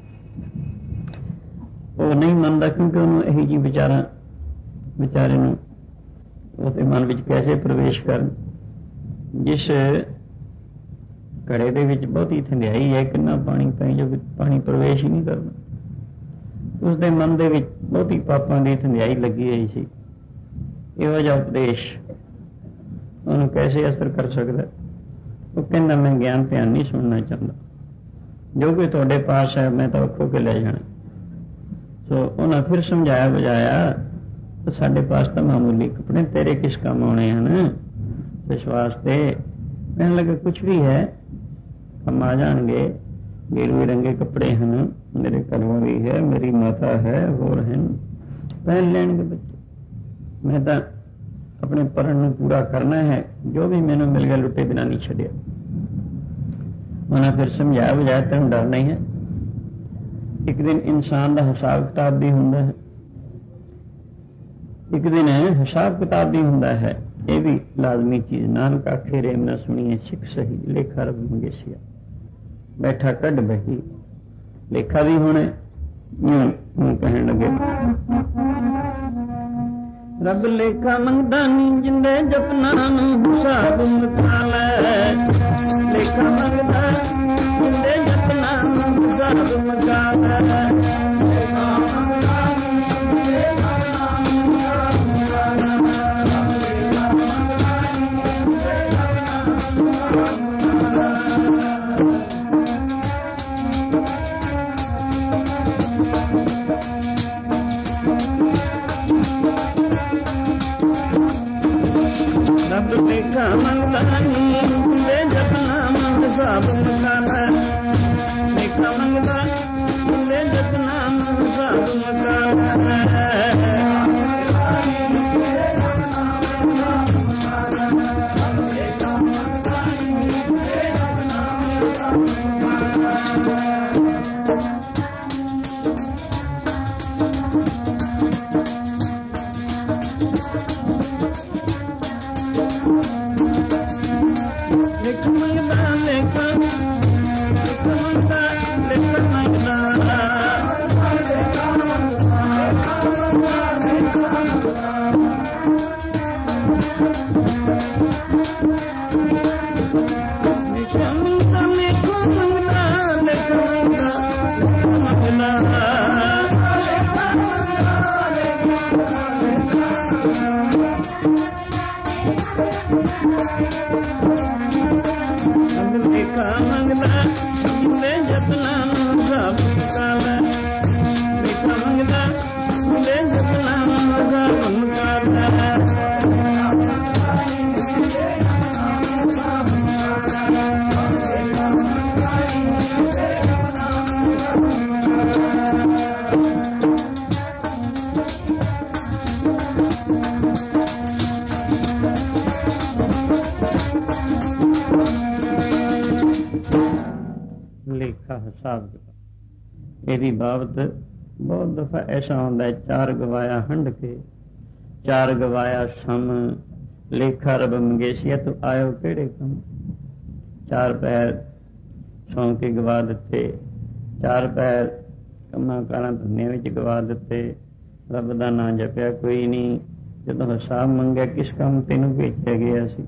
वो नहीं मानता क्योंकि उन्होंने यही जी बेचारे उसके मन में कैसे प्रवेश कर, जिस घड़े दे विच बहुती ठंडियाई है, कितना पानी पाई जो पानी प्रवेश ही नहीं करना, उसके मन दे विच बहुती पापां दी ठंडियाई लगी हुई सी। इहो जिहा उपदेश उन्होंने कैसे असर कर सकता? वो कहना मैं ज्ञान ध्यान नहीं सुनना चाहता, जो कोई तुहाडे पास है मैं तो खो के ले जाना। सो उन्हें फिर समझाया बुझाया तो साढ़े पास तो मामूली कपड़े, तेरे किस काम आने हैं इस वास्ते। कहने लगे कुछ भी है हम आ जाएंगे, गेरुए रंगे कपड़े हैं, मेरे घरवाली है, मेरी माता है, होर हैं, पहन लेंगे बच्चे, मैं तो अपने परण में पूरा करना है, जो भी मैंने मिल गया लुटे बिना नहीं छड़िया। उन्हें फिर समझाया बुझाया तेन डर नहीं है। एक दिन इंसान का हिसाब किताब भी होंदा है, एक दिन हिसाब किताब भी होंदा है, ये भी लाजमी चीज। नानक आखे रेम न सुनिए सिख सही, लेखा रब मंगेसिया बैठा कढ़ बही। लेखा भी होने कहने लगे रब लेखा मंगदा नी जिंदे जपना हिसाब मुका लै। लेखा मंगदा जिंदे जपना हिसाब मुका लै। लेखा मंगदा नी जिंदे जपना हिसाब मुका लै। लेखा मंगदा जिंदे जपना हिसाब मुका लै। ਇਹਦੀ ਬਾਬਤ ਬਹੁਤ ਦਫਾ ਐਸਾ ਹੁੰਦਾ, ਚਾਰ ਗਵਾਇਆ ਹੰਡ ਕੇ, ਚਾਰ ਗਵਾਇਆ ਸਮ, ਲੇਖਾ ਰਬ ਮੰਗੇਸੀਆ ਤੂੰ ਆਇਓ ਕਿਹੜੇ ਕੰਮ। ਚਾਰ ਪੈਰ ਸੌਂ ਕੇ ਗਵਾ ਦਿੱਤੇ, ਚਾਰ ਪੈਰ ਕੰਮਾਂ ਕਾਰਾਂ ਧੰਨਿਆਂ ਵਿੱਚ ਗਵਾ ਦਿੱਤੇ, ਰੱਬ ਦਾ ਨਾਂ ਜਪਿਆ ਕੋਈ ਨਹੀਂ। ਜਦੋਂ ਹਿਸਾਬ ਮੰਗਿਆ ਕਿਸ ਕੰਮ ਤੈਨੂੰ ਭੇਜਿਆ ਗਿਆ ਸੀ।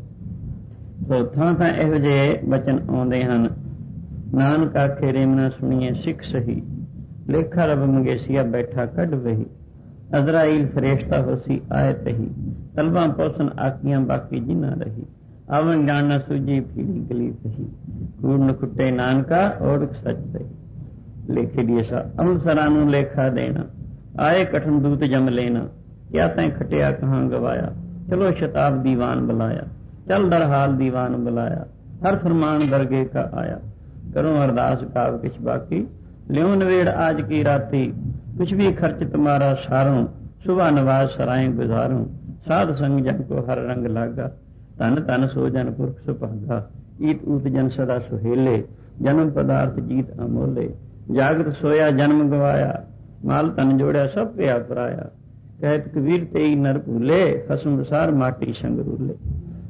ਸੋ ਥਾਂ ਥਾਂ ਇਹੋ ਜਿਹੇ ਬਚਨ ਆਉਂਦੇ ਹਨ। ਨਾਨਕ ਆਖੇ ਰੇਮ ਨਾ ਸੁਣੀਏ ਸਿੱਖ ਸਹੀ, ਲੇਖਾ ਰਬ ਮੰਗੇਸੀਆ ਬੈਠਾ ਕੱਢ ਵਹੀ। ਅਜ਼ਰਾਈਲ ਫਰੇਸ਼ਤਾ ਹੋਸੀ ਆਏ ਤਹੀ, ਤਲਬਾਂ ਪੋਸਨ ਆਕੀਆਂ ਬਾਕੀ ਜਿਨਾ ਰਹੀ। ਆਵਨ ਜਾਣ ਨਾ ਸੂਝੀ ਫੀੜੀ ਗਲੀ ਤਹੀ, ਕੂੜ ਨ ਖੁੱਟੇ ਨਾਨਕਾ ਓੜਕ ਸੱਚ ਤਹੀ। ਲੇਖੇ ਦੀ ਐਸਾ ਅੰਮ੍ਰਿਤਸਰਾਂ ਨੂੰ ਲੇਖਾ ਦੇਣਾ, ਆਏ ਕਠਨ ਦੂਤ ਜਮ ਲੈਣਾ। ਕਿਆ ਤੈਂ ਖਟਿਆ ਕਹਾਂ ਗਵਾਇਆ, ਚਲੋ ਸ਼ਤਾਬ ਦੀਵਾਨ ਬੁਲਾਇਆ। ਚਲ ਦਰ ਹਾਲ ਦੀਵਾਨ ਬੁਲਾਇਆ, ਹਰ ਫਰਮਾਨ ਦਰਗੇ ਕਾ ਆਇਆ। करो अरदास काव किछ बाकी, ल्यों नवेड़ आज की राती। कुछ भी खर्च तुम्हारा सारों, सुबह नवाज सराय गुजारूं। साध संग जन को हर रंग लागा, धन धन सो जन पुरख सुभागा। ईत ऊत जन सदा सुहेले, जन्म पदार्थ जीत अमोले। जागृत सोया जन्म गवाया, माल तन जोड़िया सब पिया पराया। कहत कबीर तेई नर भूले, खसम सार माटी संग रूले।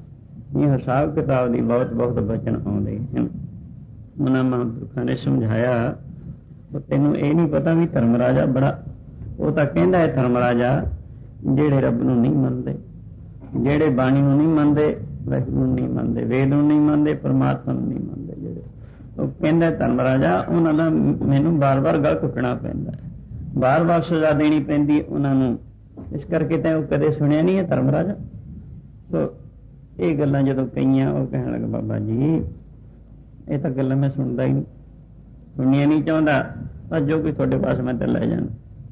ये हिसाब किताब दी बहुत बहुत बचन आउंदे हन। ਉਹਨਾਂ ਮਹਾਂਪੁਰਖਾਂ ਨੇ ਸਮਝਾਇਆ, ਤੈਨੂੰ ਇਹ ਨਹੀਂ ਪਤਾ ਵੀ ਧਰਮ ਰਾਜਾ ਬੜਾ, ਉਹ ਤਾਂ ਕਹਿੰਦਾ ਹੈ ਧਰਮ ਰਾਜਾ ਜਿਹੜੇ ਰੱਬ ਨੂੰ ਨਹੀਂ ਮੰਨਦੇ, ਜਿਹੜੇ ਬਾਣੀ ਨੂੰ ਨਹੀਂ ਮੰਨਦੇ, ਵਾਹਿਗੁਰੂ ਨੂੰ ਨਹੀਂ ਮੰਨਦੇ, ਵੇਦ ਨੂੰ ਨਹੀਂ ਮੰਨਦੇ, ਪਰਮਾਤਮਾ ਨੂੰ ਨਹੀਂ ਮੰਨਦੇ, ਜਿਹੜੇ ਉਹ ਕਹਿੰਦਾ ਧਰਮ ਰਾਜਾ ਉਹਨਾਂ ਦਾ ਮੈਨੂੰ ਬਾਰ-ਬਾਰ ਗਲ ਘੁੱਟਣਾ ਪੈਂਦਾ ਹੈ, ਬਾਰ-ਬਾਰ ਸਜ਼ਾ ਦੇਣੀ ਪੈਂਦੀ ਉਹਨਾਂ ਨੂੰ। ਇਸ ਕਰਕੇ ਤਾਂ ਉਹ ਕਦੇ ਸੁਣਿਆ ਨਹੀਂ ਹੈ ਧਰਮ ਰਾਜਾ। ਸੋ ਇਹ ਗੱਲਾਂ ਜਦੋਂ ਕਹੀਆਂ, ਉਹ ਕਹਿਣ ਲੱਗਾ ਬਾਬਾ ਜੀ ਇਹ ਤਾਂ ਗੱਲਾਂ ਮੈਂ ਸੁਣਦਾ ਹੀ ਨਹੀਂ, ਸੁਣਨੀਆਂ ਨਹੀਂ ਚਾਹੁੰਦਾ, ਪਰ ਜੋ ਕੋਈ ਤੁਹਾਡੇ ਪਾਸ ਮੈਂ ਤਾਂ ਲੈ ਜਾਣਾ।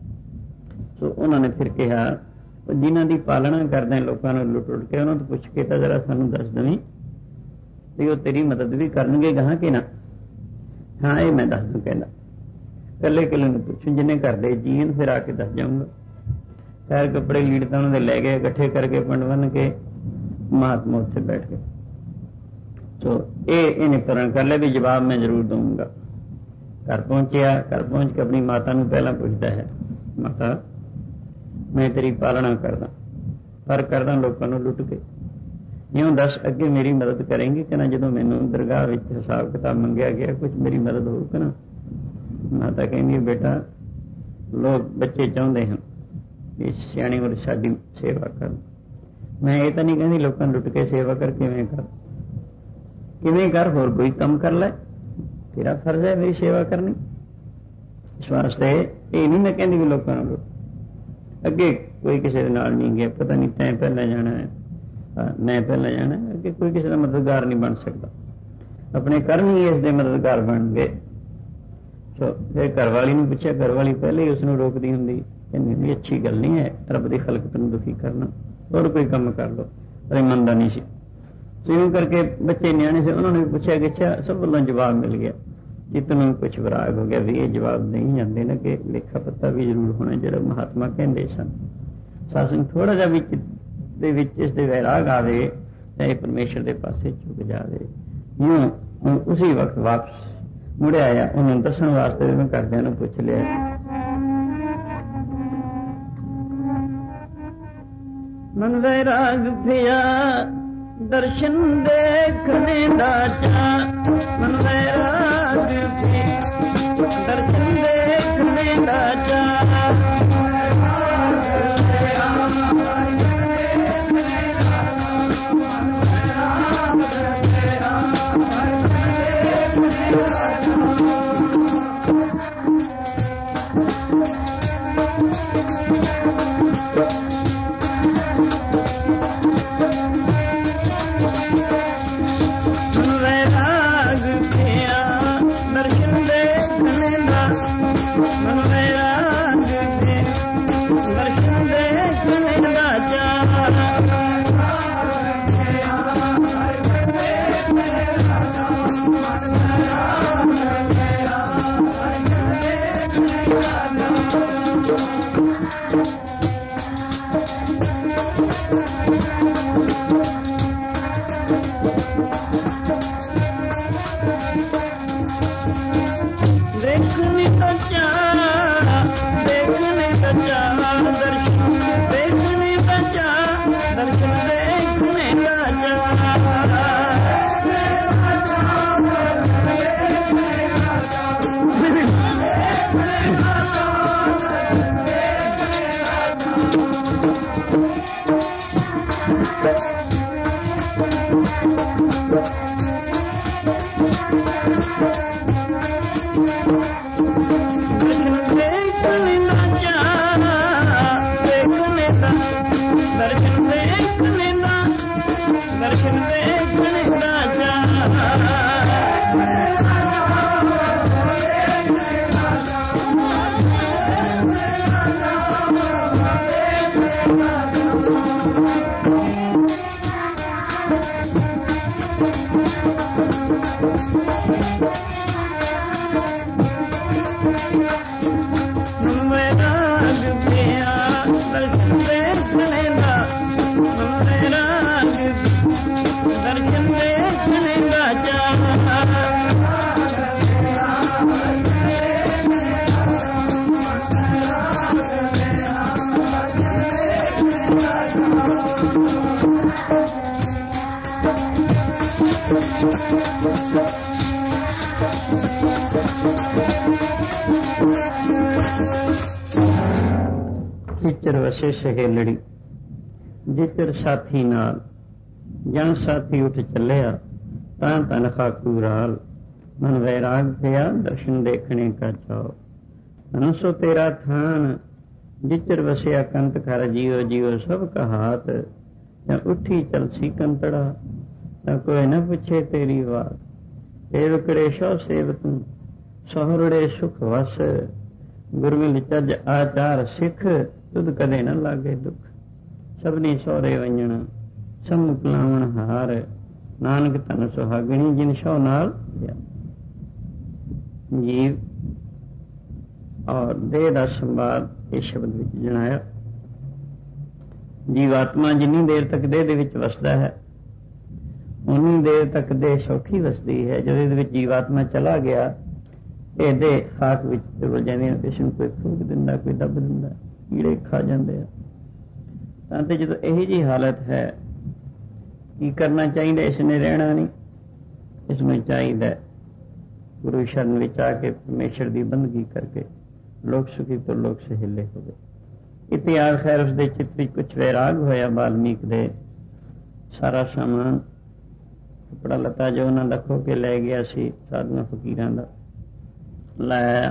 ਸੋ ਉਹਨਾਂ ਨੇ ਫਿਰ ਕਿਹਾ, ਜਿਨ੍ਹਾਂ ਦੀ ਪਾਲਣਾ ਕਰਦੇ ਲੋਕਾਂ ਨੂੰ ਲੁੱਟ ਲੁੱਟ ਕੇ, ਉਹਨਾਂ ਤੋਂ ਪੁੱਛ ਕੇ ਤਾਂ ਜ਼ਰਾ ਸਾਨੂੰ ਦੱਸ ਦੇਵੀਂ ਤੇ ਉਹ ਤੇਰੀ ਮਦਦ ਵੀ ਕਰਨਗੇ ਗਾਹਾਂ ਕਿ ਨਾ। ਹਾਂ ਇਹ ਮੈਂ ਦੱਸ ਦੂੰ। ਕਹਿੰਦਾ ਇਕੱਲੇ ਇਕੱਲੇ ਨੂੰ ਪੁੱਛੂ, ਜਿੰਨੇ ਘਰ ਦੇ ਜੀਨ ਫਿਰ ਆ ਕੇ ਦੱਸ ਜਾਊਂਗਾ। ਖੈਰ ਕੱਪੜੇ ਲੀੜ ਤਾਂ ਉਹਨਾਂ ਦੇ ਲੈ ਗਏ, ਇਕੱਠੇ ਕਰਕੇ ਪਿੰਡ ਬੰਨ ਕੇ ਮਹਾਤਮਾ ਉੱਥੇ ਬੈਠ ਗਏ। ਸੋ ਇਹ ਨਿਪਟਾਰਾ ਕਰ ਲਿਆ ਵੀ ਜਵਾਬ ਮੈਂ ਜ਼ਰੂਰ ਦਊਂਗਾ। ਘਰ ਪਹੁੰਚਿਆ, ਘਰ ਪਹੁੰਚ ਕੇ ਆਪਣੀ ਮਾਤਾ ਨੂੰ ਪਹਿਲਾਂ ਪੁੱਛਦਾ ਹੈ, ਮਾਤਾ ਮੈਂ ਤੇਰੀ ਪਾਲਣਾ ਕਰਦਾ, ਪਰ ਕਰਦਾ ਲੋਕਾਂ ਨੂੰ ਲੁੱਟ ਕੇ। ਇਉਂ ਦੱਸ ਅੱਗੇ ਮੇਰੀ ਮਦਦ ਕਰੇਂਗੇ ਕਿ ਨਾ? ਜਦੋਂ ਮੈਨੂੰ ਦਰਗਾਹ ਵਿੱਚ ਹਿਸਾਬ ਕਿਤਾਬ ਮੰਗਿਆ ਗਿਆ, ਕੁਝ ਮੇਰੀ ਮਦਦ ਹੋਊ ਕਿ ਨਾ? ਮਾਤਾ ਕਹਿੰਦੀ ਬੇਟਾ, ਲੋਕ ਬੱਚੇ ਚਾਹੁੰਦੇ ਹਨ ਵੀ ਸਿਆਣੀ ਔਰ ਸਾਡੀ ਸੇਵਾ ਕਰਨ। ਮੈਂ ਇਹ ਤਾਂ ਨਹੀਂ ਕਹਿੰਦੀ ਲੋਕਾਂ ਨੂੰ ਲੁੱਟ ਕੇ ਸੇਵਾ ਕਰ, ਕਿਵੇਂ ਕਰ, ਹੋਰ ਕੋਈ ਕੰਮ ਕਰ ਲੈ, ਤੇਰਾ ਫਰਜ਼ ਹੈ ਮੇਰੀ ਸੇਵਾ ਕਰਨੀ। ਇਸ ਵਾਸਤੇ ਇਹ ਨਹੀਂ ਮੈਂ ਕਹਿੰਦੀ ਵੀ ਲੋਕਾਂ ਨੂੰ ਲੁੱਟ। ਅੱਗੇ ਕੋਈ ਕਿਸੇ ਦੇ ਨਾਲ ਨਹੀਂ ਗਿਆ, ਪਤਾ ਨਹੀਂ ਤੈਂ ਪਹਿਲਾਂ ਜਾਣਾ ਹੈ, ਮੈਂ ਪਹਿਲਾਂ ਜਾਣਾ, ਅੱਗੇ ਕੋਈ ਕਿਸੇ ਦਾ ਮਦਦਗਾਰ ਨਹੀਂ ਬਣ ਸਕਦਾ, ਆਪਣੇ ਕਰਮ ਹੀ ਇਸ ਦੇ ਮਦਦਗਾਰ ਬਣ ਗਏ। ਸੋ ਫਿਰ ਘਰਵਾਲੀ ਨੂੰ ਪੁੱਛਿਆ, ਘਰਵਾਲੀ ਪਹਿਲੇ ਹੀ ਉਸਨੂੰ ਰੋਕਦੀ ਹੁੰਦੀ, ਕਹਿੰਦੀ ਵੀ ਅੱਛੀ ਗੱਲ ਨਹੀਂ ਹੈ ਰੱਬ ਦੀ ਖਲਕਤ ਨੂੰ ਦੁਖੀ ਕਰਨਾ, ਹੋਰ ਕੋਈ ਕੰਮ ਕਰ ਲਓ, ਪਰ ਮੰਨਦਾ ਨਹੀਂ ਸੀ। ਇਉਂ ਕਰਕੇ ਬੱਚੇ ਨਿਆਣੇ ਸੀ, ਉਹਨਾਂ ਨੇ ਵੀ ਪੁੱਛਿਆ ਕਿ ਅੱਛਾ, ਸਭ ਵੱਲੋਂ ਜਵਾਬ ਮਿਲ ਗਿਆ। ਚਿੱਤ ਨੂੰ ਕੁਛ ਵਿਰਾਗ ਹੋ ਗਿਆ ਵੀ ਇਹ ਜਵਾਬ ਨਹੀਂ ਜਾਂਦੇ ਨਾ, ਕਿ ਲੇਖਾ ਪੱਤਾ ਵੀ ਜ਼ਰੂਰ ਹੋਣਾ ਜਿਹੜਾ ਮਹਾਤਮਾ ਕਹਿੰਦੇ ਸਨ। ਸਾਸਨ ਥੋੜਾ ਜਿਹਾ ਵਿੱਚ ਦੇ ਵਿੱਚ ਇਸ ਦੇ ਵੈਰਾਗ ਆਵੇ ਤਾਂ ਇਹ ਪਰਮੇਸ਼ਰ ਦੇ ਪਾਸੇ ਝੁਕ ਜਾਵੇ। ਇਉਂ ਉਸੇ ਵਕਤ ਵਾਪਸ ਮੁੜ ਆਇਆ। ਉਹਨੂੰ ਦੱਸਣ ਵਾਸਤੇ ਮੈਂ ਘਰਦਿਆਂ ਨੂੰ ਪੁੱਛ ਲਿਆ, ਮਨ ਵੈਰਾਗ ਪਿਆ ਦਰਸ਼ਨ ਦੇਖਣੇ ਦਾ ਚਾਅ, ਮਨ ਵੈਰਾਗ ਪਿਆ ਦਰਸ਼ਨ ਦੇਖਣੇ ਦਾ ਚਾਅ, ਜਿਚਰ ਵਸੇ ਸਹੇਲੜੀ, ਜਿਚਰ ਸਾਥੀ ਨਾਲ ਜਨ ਸਾਥੀ ਉੱਠ ਚੱਲਿਆ, ਤਾਂ ਤਨ ਖਾਕੂ ਰਾਲ, ਮਨ ਵੈਰਾਗ ਪਿਆ ਦਰਸ਼ਨ ਦੇਖਣੇ ਕਾ ਚਾਓ, ਅਨਸੋ ਤੇਰਾ ਥਾਨ ਜਿਚਰ ਵਸਿਆ ਕੰਤ ਕਰ ਜੀਓ ਜੀਓ ਸਭ ਕਹਾਤ, ਜਾਂ ਉੱਠੀ ਚਲਸੀ ਕੰਤੜਾ ਤਾਂ ਕੋਈ ਨਾ ਪੁੱਛੇ ਤੇਰੀ ਬਾਤ, ਸੇਵਕੜੇ ਸੋ ਸੇਵ ਤੂੰ ਸਹੁਰੜੇ ਸੁਖ ਵਸ, ਗੁਰਮਿਲ ਚੱਜ ਆਚਾਰ ਸਿੱਖ, ਤੁਧ ਕਦੇ ਨਾ ਲਾਗੇ ਦੁੱਖ, ਸਭਨੀ ਸਹੁਰੇ ਵੰਜਣਾ ਸੰਮੁਖ ਲਾਵਣ ਹਾਰ, ਨਾਨਕ ਧਨ ਸੁਹਾਗਣੀ ਜਿਨ ਸੋ ਨਾਲ ਜੀਵ ਔਰ ਦੇਹ ਦਾ ਸੰਵਾਦ ਇਸ ਸ਼ਬਦ ਵਿੱਚ ਜਣਾਇਆ। ਜੀਵਾਤਮਾ ਜਿੰਨੀ ਦੇਰ ਤੱਕ ਦੇਹ ਦੇ ਵਿੱਚ ਵਸਦਾ ਹੈ ਉਨੀ ਦੇਰ ਤੱਕ ਦੇਹ ਸੌਖੀ ਵਸਦੀ ਹੈ। ਜਦੋਂ ਇਹਦੇ ਵਿੱਚ ਜੀਵਾਤਮਾ ਚਲਾ ਗਿਆ ਇਹ ਦੇਹ ਖਾਕ ਵਿੱਚ ਡੁੱਬ ਜਾਂਦੀ ਹੈ, ਇਸ ਨੂੰ ਕੋਈ ਫੂਕ ਦਿੰਦਾ, ਕੋਈ ਦੱਬ ਦਿੰਦਾ, ਕੀੜੇ ਖਾ ਜਾਂਦੇ ਆ। ਤਾਂ ਤੇ ਜਦੋਂ ਇਹੋ ਜਿਹੀ ਹਾਲਤ ਹੈ ਕੀ ਕਰਨਾ ਚਾਹੀਦਾ? ਇਸ ਨੇ ਰਹਿਣਾ ਨਹੀਂ, ਇਸ ਨੂੰ ਚਾਹੀਦਾ ਗੁਰੂ ਸ਼ਰਨ ਵਿੱਚ ਆ ਕੇ ਪਰਮੇਸ਼ਰ ਦੀ ਬੰਦਗੀ ਕਰਕੇ ਲੋਕ ਸੁਖੀ ਤੋਂ ਲੋਕ ਸਹਿਲੇ ਹੋਵੇ। ਇਤਿਹਾਸ ਖੈਰ ਉਸ ਦੇ ਚਿੱਤ ਵਿੱਚ ਕੁਛ ਵੈਰਾਗ ਹੋਇਆ। ਵਾਲਮੀਕ ਦੇ ਸਾਰਾ ਸਮਾਨ ਕੱਪੜਾ ਲੱਤਾ ਜੋ ਉਹਨਾਂ ਦਾ ਖੋ ਕੇ ਲੈ ਗਿਆ ਸੀ ਸਾਧੂਆਂ ਫਕੀਰਾਂ ਦਾ, ਲਾਇਆ,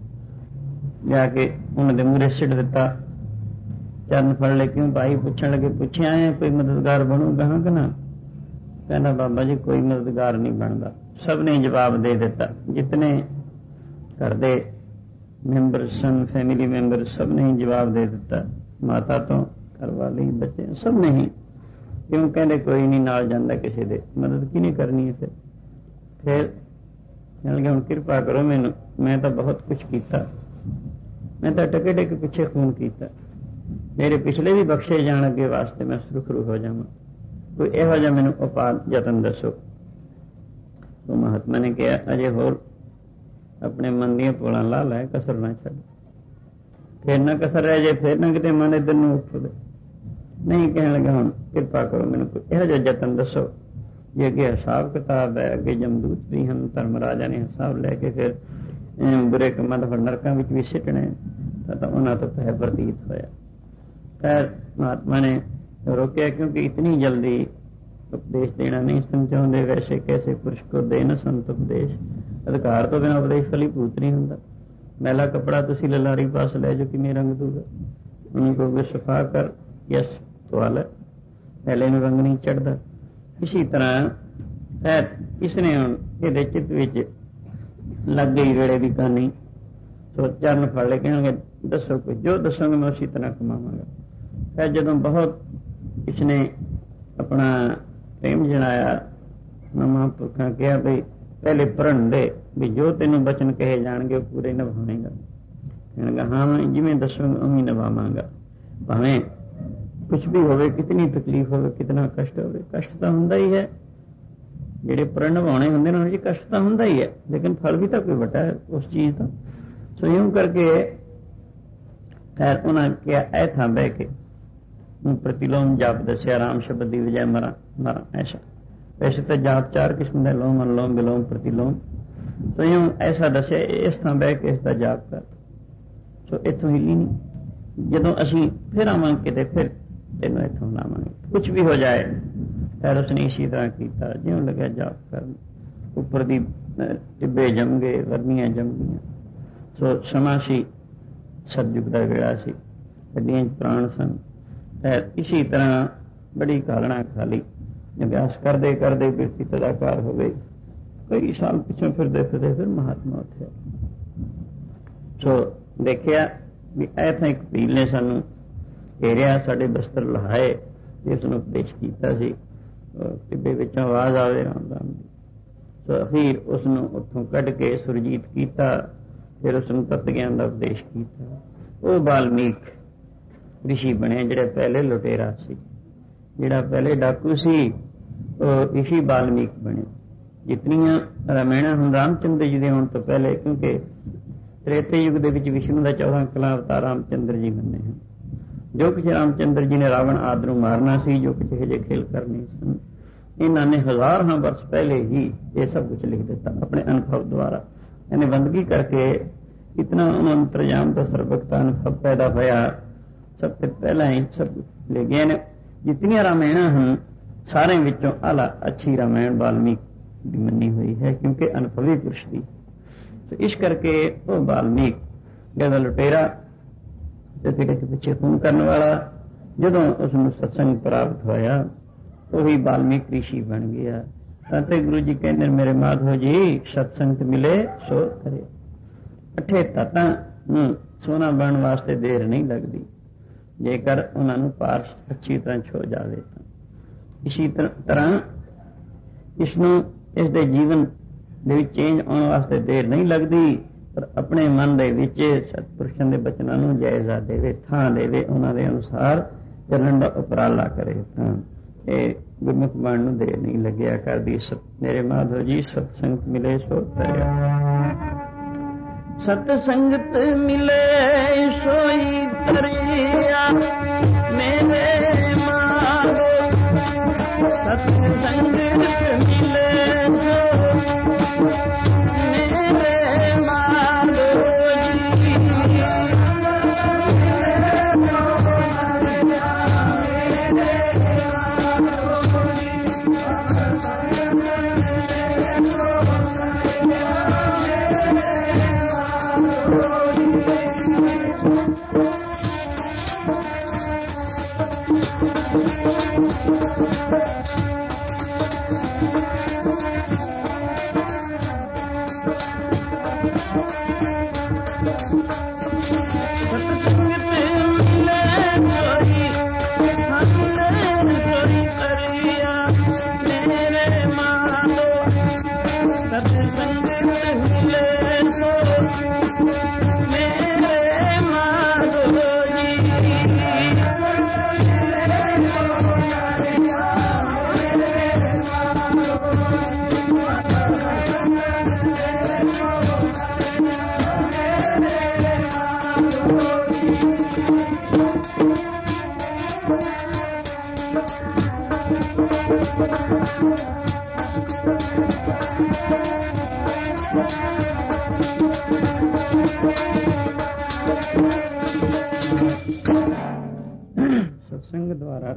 ਜਾ ਕੇ ਉਹਨਾਂ ਦੇ ਮੂਹਰੇ ਸਿੱਟ ਦਿੱਤਾ। ਚਰਨ ਫੜ ਲੈ, ਕਿਉਂ ਭਾਈ? ਪੁੱਛਣ ਲੱਗੇ, ਪੁੱਛਿਆ ਹੈ ਕੋਈ ਮਦਦਗਾਰ ਬਣੂਗਾ ਕਿ ਨਾ? ਕਹਿੰਦਾ ਬਾਬਾ ਜੀ ਕੋਈ ਮਦਦਗਾਰ ਨਹੀਂ ਬਣਦਾ। ਸਭ ਨੇ ਜਵਾਬ ਦੇ ਦਿੱਤਾ, ਜਿਤਨੇ ਘਰ ਦੇ ਮੈਂਬਰ ਸਨ, ਫੈਮਿਲੀ ਮੈਂਬਰ, ਸਭ ਨੇ ਹੀ ਜਵਾਬ ਦੇ ਦਿੱਤਾ, ਮਾਤਾ ਤੋਂ ਘਰ ਵਾਲੇ ਬੱਚੇ ਸਭ ਨੇ ਹੀ। ਕਿਉਂ? ਕਹਿੰਦੇ ਕੋਈ ਨਹੀਂ ਨਾਲ ਜਾਂਦਾ ਕਿਸੇ ਦੇ, ਮਦਦ ਕਿਹਨੇ ਕਰਨੀ ਹੈ? ਫਿਰ ਕਹਿਣ ਹੁਣ ਕਿਰਪਾ ਕਰੋ ਮੈਨੂੰ, ਮੈਂ ਤਾਂ ਬਹੁਤ ਕੁਛ ਕੀਤਾ, ਮੈਂ ਤਾਂ ਟਕੇ ਟਕੇ ਪਿੱਛੇ ਖੂਨ ਕੀਤਾ, ਮੇਰੇ ਪਿਛਲੇ ਵੀ ਬਖਸ਼ੇ ਜਾਣ ਅੱਗੇ ਵਾਸਤੇ ਮੈਂ ਸੁਰਖਰੂ ਹੋ ਜਾਵਾਂ, ਕੋਈ ਇਹੋ ਜਿਹਾ ਮੈਨੂੰ ਉਪਾਅ ਯਤਨ ਦੱਸੋ। ਉਹ ਮਹਾਤਮਾ ਨੇ ਕਿਹਾ ਅਜੇ ਹੋਰ ਆਪਣੇ ਮਨ ਦੀਆਂ ਪੋਲਾਂ ਲਾ ਲੈ, ਕਸਰ ਨਾ ਛੱਡ, ਫਿਰ ਨਾ ਕਸਰ ਰਹਿ ਜੇ, ਫਿਰ ਨਾ ਕਿਤੇ ਮਨ ਇੱਧਰ ਨੂੰ ਉੱਠ ਨਹੀਂ। ਕਹਿਣ ਲੱਗਾ ਹੁਣ ਕਿਰਪਾ ਕਰੋ ਮੈਨੂੰ ਕੋਈ ਇਹੋ ਜਿਹਾ ਯਤਨ ਦੱਸੋ। ਜੇ ਅੱਗੇ ਹਿਸਾਬ ਕਿਤਾਬ ਹੈ, ਅੱਗੇ ਜਮਦੂਤ ਵੀ ਹਨ, ਧਰਮ ਰਾਜਾ ਨੇ ਹਿਸਾਬ ਲੈ ਕੇ ਫਿਰ ਬੁਰੇ ਕੰਮਾਂ ਦਾ ਨਰਕਾਂ ਵਿੱਚ ਵੀ ਸਿੱਟਣੇ, ਤਾਂ ਉਹਨਾਂ ਤੋਂ ਭੈ ਪ੍ਰਤੀਤ ਹੋਇਆ। ਖੈਰ ਮਹਾਤਮਾ ਨੇ ਰੋਕਿਆ, ਕਿਉਂਕਿ ਇਤਨੀ ਜਲਦੀ ਉਪਦੇਸ਼ ਦੇਣਾ ਨਹੀਂ ਸਮਝਾਉਂਦੇ। ਵੈਸੇ ਕੈਸੇ ਪੁਰਸ਼ ਕੋ ਦੇ ਨਾ ਸੰਤ ਉਪਦੇਸ਼, ਅਧਿਕਾਰ ਤੋਂ ਬਿਨਾਂ ਉਪਦੇਸ਼ ਫਲੀਭੂਤ ਨਹੀਂ ਹੁੰਦਾ। ਮੈਲਾ ਕੱਪੜਾ ਤੁਸੀਂ ਲਲਾਰੀ ਪਾਸ ਲੈ ਜੋ ਕਿਵੇਂ ਰੰਗ ਦੂਗਾ? ਉਹਨੂੰ ਕਹੋਗੇ ਸਫਾ ਕਰ, ਯਸ ਸਵਾਲ, ਪਹਿਲੇ ਨੂੰ ਰੰਗ ਨਹੀਂ ਚੜਦਾ। ਇਸੀ ਤਰ੍ਹਾਂ ਹੈ, ਇਸਨੇ ਹੁਣ ਇਹਦੇ ਚਿੱਤ ਵਿੱਚ ਲੱਗ ਗਈ ਰੇੜੇ ਦੀ ਕਹਾਣੀ। ਸੋ ਚਰਨ ਫੜ ਲੈ, ਕਹਿਣਗੇ ਦੱਸੋ ਕੁਝ, ਜੋ ਦੱਸੋਗੇ ਮੈਂ ਉਸੀ ਤਰ੍ਹਾਂ ਕਮਾਵਾਂਗਾ। ਫਿਰ ਜਦੋਂ ਬਹੁਤ ਇਸਨੇ ਆਪਣਾ ਪ੍ਰੇਮ ਜਣਾਇਆ, ਮਹਾਂਪੁਰਖਾਂ ਕਿਹਾ ਬਈ ਪਹਿਲੇ ਪ੍ਰਣ ਦੇ ਵੀ ਜੋ ਤੈਨੂੰ ਬਚਨ ਕਹੇ ਜਾਣਗੇ ਉਹ ਪੂਰੇ ਨਿਭਾਵੇਂਗਾ। ਕਹਿਣਗਾ ਹਾਂ ਮੈਂ ਜਿਵੇਂ ਦੱਸੂਗਾ ਉਵੇਂ ਨਿਭਾਵਾਂਗਾ, ਭਾਵੇਂ ਕੁਛ ਵੀ ਹੋਵੇ, ਕਿਤਨੀ ਤਕਲੀਫ ਹੋਵੇ, ਕਿਤਨਾ ਕਸ਼ਟ ਹੋਵੇ। ਕਸ਼ਟ ਤਾਂ ਹੁੰਦਾ ਹੀ ਹੈ, ਜਿਹੜੇ ਪ੍ਰਣ ਨਿਭਾਉਣੇ ਹੁੰਦੇ ਨੇ ਉਹਨਾਂ 'ਚ ਕਸ਼ਟ ਤਾਂ ਹੁੰਦਾ ਹੀ ਹੈ, ਲੇਕਿਨ ਫਲ ਵੀ ਤਾਂ ਕੋਈ ਵੱਡਾ ਹੈ ਉਸ ਚੀਜ਼ ਦਾ। ਸੋ ਇਉਂ ਕਰਕੇ ਖੈਰ ਉਹਨਾਂ ਕਿਹਾ ਐ ਥਾਂ ਬਹਿ ਕੇ ਪ੍ਰਤੀਲੋਮ ਜਾਪ ਦੱਸਿਆ, ਰਾਮ ਸ਼ਬਦ ਦੀ ਵਜ੍ਹਾ ਮਰਾਂ ਮਰਾਂ ਐਸਾ। ਵੈਸੇ ਤਾਂ ਜਾਪ 4 ਕਿਸਮ ਦਾ, ਲੋਮ ਅਨਲੋਮ ਵਿਲੋਮ ਪ੍ਰਤੀਲੋਮ। ਸੋ ਇਉਂ ਐਸਾ ਦੱਸਿਆ, ਇਸ ਥਾਂ ਬਹਿ ਕੇ ਇਸ ਦਾ ਜਾਪ ਕਰ। ਸੋ ਇੱਥੋਂ ਹਿੱਲੀ ਨਹੀਂ, ਜਦੋਂ ਅਸੀਂ ਫਿਰ ਆਵਾਂਗੇ ਕਿਤੇ ਫਿਰ ਤੈਨੂੰ ਇੱਥੋਂ ਲਾਵਾਂਗੇ, ਕੁਛ ਵੀ ਹੋ ਜਾਏ। ਫਿਰ ਉਸਨੇ ਇਸੀ ਤਰ੍ਹਾਂ ਕੀਤਾ, ਜਿਉਂ ਲੱਗਿਆ ਜਾਪ ਕਰਨ। ਉੱਪਰ ਦੀ ਟਿੱਬੇ ਜੰਮ ਗਏ, ਵਰਨੀਆਂ ਜੰਮ ਗਈਆਂ। ਸੋ ਸਮਾਂ ਸੀ, ਸਤਯੁਗ ਦਾ ਵੇਲਾ ਸੀ, ਗੱਡੀਆਂ 'ਚ ਪ੍ਰਾਣ ਸਨ। ਫਿਰ ਇਸੀ ਤਰ੍ਹਾਂ ਬੜੀ ਘਾਲਣਾ ਖਾਲੀ ਅਭਿਆਸ ਕਰਦੇ ਕਰਦੇ ਬਿਰਤੀ ਤਦਾਕਾਰ ਹੋ ਗਈ। ਕਈ ਸਾਲ ਪਿੱਛੋਂ ਫਿਰਦੇ ਫਿਰਦੇ ਫਿਰ ਮਹਾਤਮਾ ਉੱਥੇ। ਸੋ ਦੇਖਿਆ ਵੀ ਐਥਾਂ ਇੱਕ ਪੀਲ ਨੇ ਸਾਨੂੰ ਘੇਰਿਆ, ਸਾਡੇ ਬਸਤਰ ਲਹਾਏ, ਜਿਸ ਨੂੰ ਉਪਦੇਸ਼ ਕੀਤਾ ਸੀ। ਟਿੱਬੇ ਵਿੱਚੋਂ ਆਵਾਜ਼ ਆਵੇ ਰਾਮਦਾਨ ਦੀ। ਸੋ ਅਖੀਰ ਉਸਨੂੰ ਉੱਥੋਂ ਕੱਢ ਕੇ ਸੁਰਜੀਤ ਕੀਤਾ, ਫਿਰ ਉਸਨੂੰ ਤਤ ਗਿਆਨ ਦਾ ਉਪਦੇਸ਼ ਕੀਤਾ। ਉਹ ਵਾਲਮੀਕ ਰਿਸ਼ੀ ਬਣਿਆ, ਜਿਹੜਾ ਪਹਿਲੇ ਲੁਟੇਰਾ ਸੀ, ਜਿਹੜਾ ਪਹਿਲੇ ਡਾਕੂ ਸੀ, ਉਹ ਰਿਸ਼ੀ ਵਾਲਮੀਕ ਬਣੇ। ਜਿਤਨੀਆਂ ਰਾਮਾਇਣਾਂ ਹੁਣ ਰਾਮਚੰਦਰ ਜੀ ਦੇ ਹੋਣ ਤੋਂ ਪਹਿਲੇ, ਕਿਉਂਕਿ ਤ੍ਰੇਤੇ ਯੁੱਗ ਦੇ ਵਿੱਚ ਵਿਸ਼ਨੂੰ ਦਾ 14 ਕਲਾ ਅਵਤਾਰ ਰਾਮਚੰਦਰ ਜੀ ਮੰਨੇ ਹਨ। ਜੋ ਕੁਛ ਰਾਮਚੰਦਰ ਜੀ ਨੇ ਰਾਵਣ ਆਦਿ ਨੂੰ ਮਾਰਨਾ ਸੀ, ਜੋ ਕੁਛ ਇਹ ਜਿਹੇ ਖੇਲ ਕਰਨੇ ਸਨ, ਇਹਨਾਂ ਨੇ ਹਜ਼ਾਰਾਂ ਵਰਸ ਪਹਿਲੇ ਹੀ ਇਹ ਸਭ ਕੁਛ ਲਿਖ ਦਿੱਤਾ ਆਪਣੇ ਅਨੁਭਵ ਦੁਆਰਾ। ਇਹਨੇ ਬੰਦਗੀ ਕਰਕੇ ਇਤਨਾ ਅੰਤਰਜਾਮ ਦਾ ਸਰਬਕਤਾ ਅਨੁਭਵ ਪੈਦਾ ਹੋਇਆ। ਸਭ ਤੋਂ ਪਹਿਲਾਂ ਹੀ ਸਭ ਲੈ ਗਏ ਨੇ। ਜਿਤਨੀਆਂ ਰਾਮਾਇਣਾਂ ਹਨ ਸਾਰੇ ਵਿੱਚੋਂ ਆਲਾ ਅੱਛੀ ਰਾਮਾਇਣ ਵਾਲਮੀਕ ਦੀ ਮੰਨੀ ਹੋਈ ਹੈ, ਕਿਉਂਕਿ ਅਨੁਭਵੀ ਪੁਰਸ਼ ਦੀ। ਇਸ ਕਰਕੇ ਉਹ ਵਾਲਮੀਕ ਜਿਹੜਾ ਲੁਟੇਰਾ ਤੇ ਪਿੱਛੇ ਖੂਨ ਕਰਨ ਵਾਲਾ, ਜਦੋਂ ਉਸਨੂੰ ਸਤਸੰਗ ਪ੍ਰਾਪਤ ਹੋਇਆ ਉਹੀ ਵਾਲਮੀਕ ਰਿਸ਼ੀ ਬਣ ਗਿਆ। ਤੇ ਗੁਰੂ ਜੀ ਕਹਿੰਦੇ ਮੇਰੇ ਮਾਧੋ ਜੀ ਸਤਸੰਗ ਮਿਲੇ ਸੋ ਕਰੇ। 8 ਤੱਤਾਂ ਨੂੰ ਸੋਨਾ ਬਣਨ ਵਾਸਤੇ ਦੇਰ ਨਹੀਂ ਲੱਗਦੀ, ਜੇਕਰ ਉਹਨਾਂ ਨੂੰ ਪਾਰ ਅੱਛੀ ਤਰ੍ਹਾਂ ਛੋ ਜਾਵੇ ਤਾਂ। ਇਸੀ ਤਰ੍ਹਾਂ ਇਸਨੂੰ ਇਸ ਦੇ ਜੀਵਨ ਦੇ ਵਿੱਚ ਚੇਂਜ ਆਉਣ ਵਾਸਤੇ ਦੇਰ ਨਹੀਂ ਲੱਗਦੀ, ਪਰ ਆਪਣੇ ਮਨ ਦੇ ਵਿੱਚ ਸਤਿਪੁਰਸ਼ਾਂ ਦੇ ਬਚਨਾਂ ਨੂੰ ਜਾਇਜ਼ਾ ਦੇਵੇ, ਥਾਂ ਦੇਵੇ, ਉਹਨਾਂ ਦੇ ਅਨੁਸਾਰ ਚੱਲਣ ਦਾ ਉਪਰਾਲਾ ਕਰੇ ਤਾਂ ਇਹ ਗੁਰਮੁਖ ਬਣਨ ਨੂੰ ਦੇਰ ਨਹੀਂ ਲੱਗਿਆ ਕਰਦੀ। ਮੇਰੇ ਮਾਧੋ ਜੀ ਸਤਸੰਗਤ ਮਿਲੇ ਸੋ ਤਰਿਆ, ਸਤਸੰਗਤ ਮਿਲੇ ਸੋਈ ਤਰਿਆ। ਮੇਰੇ ਮਾਧੋ ਸਤਸੰਗ ਦੁਆਰਾ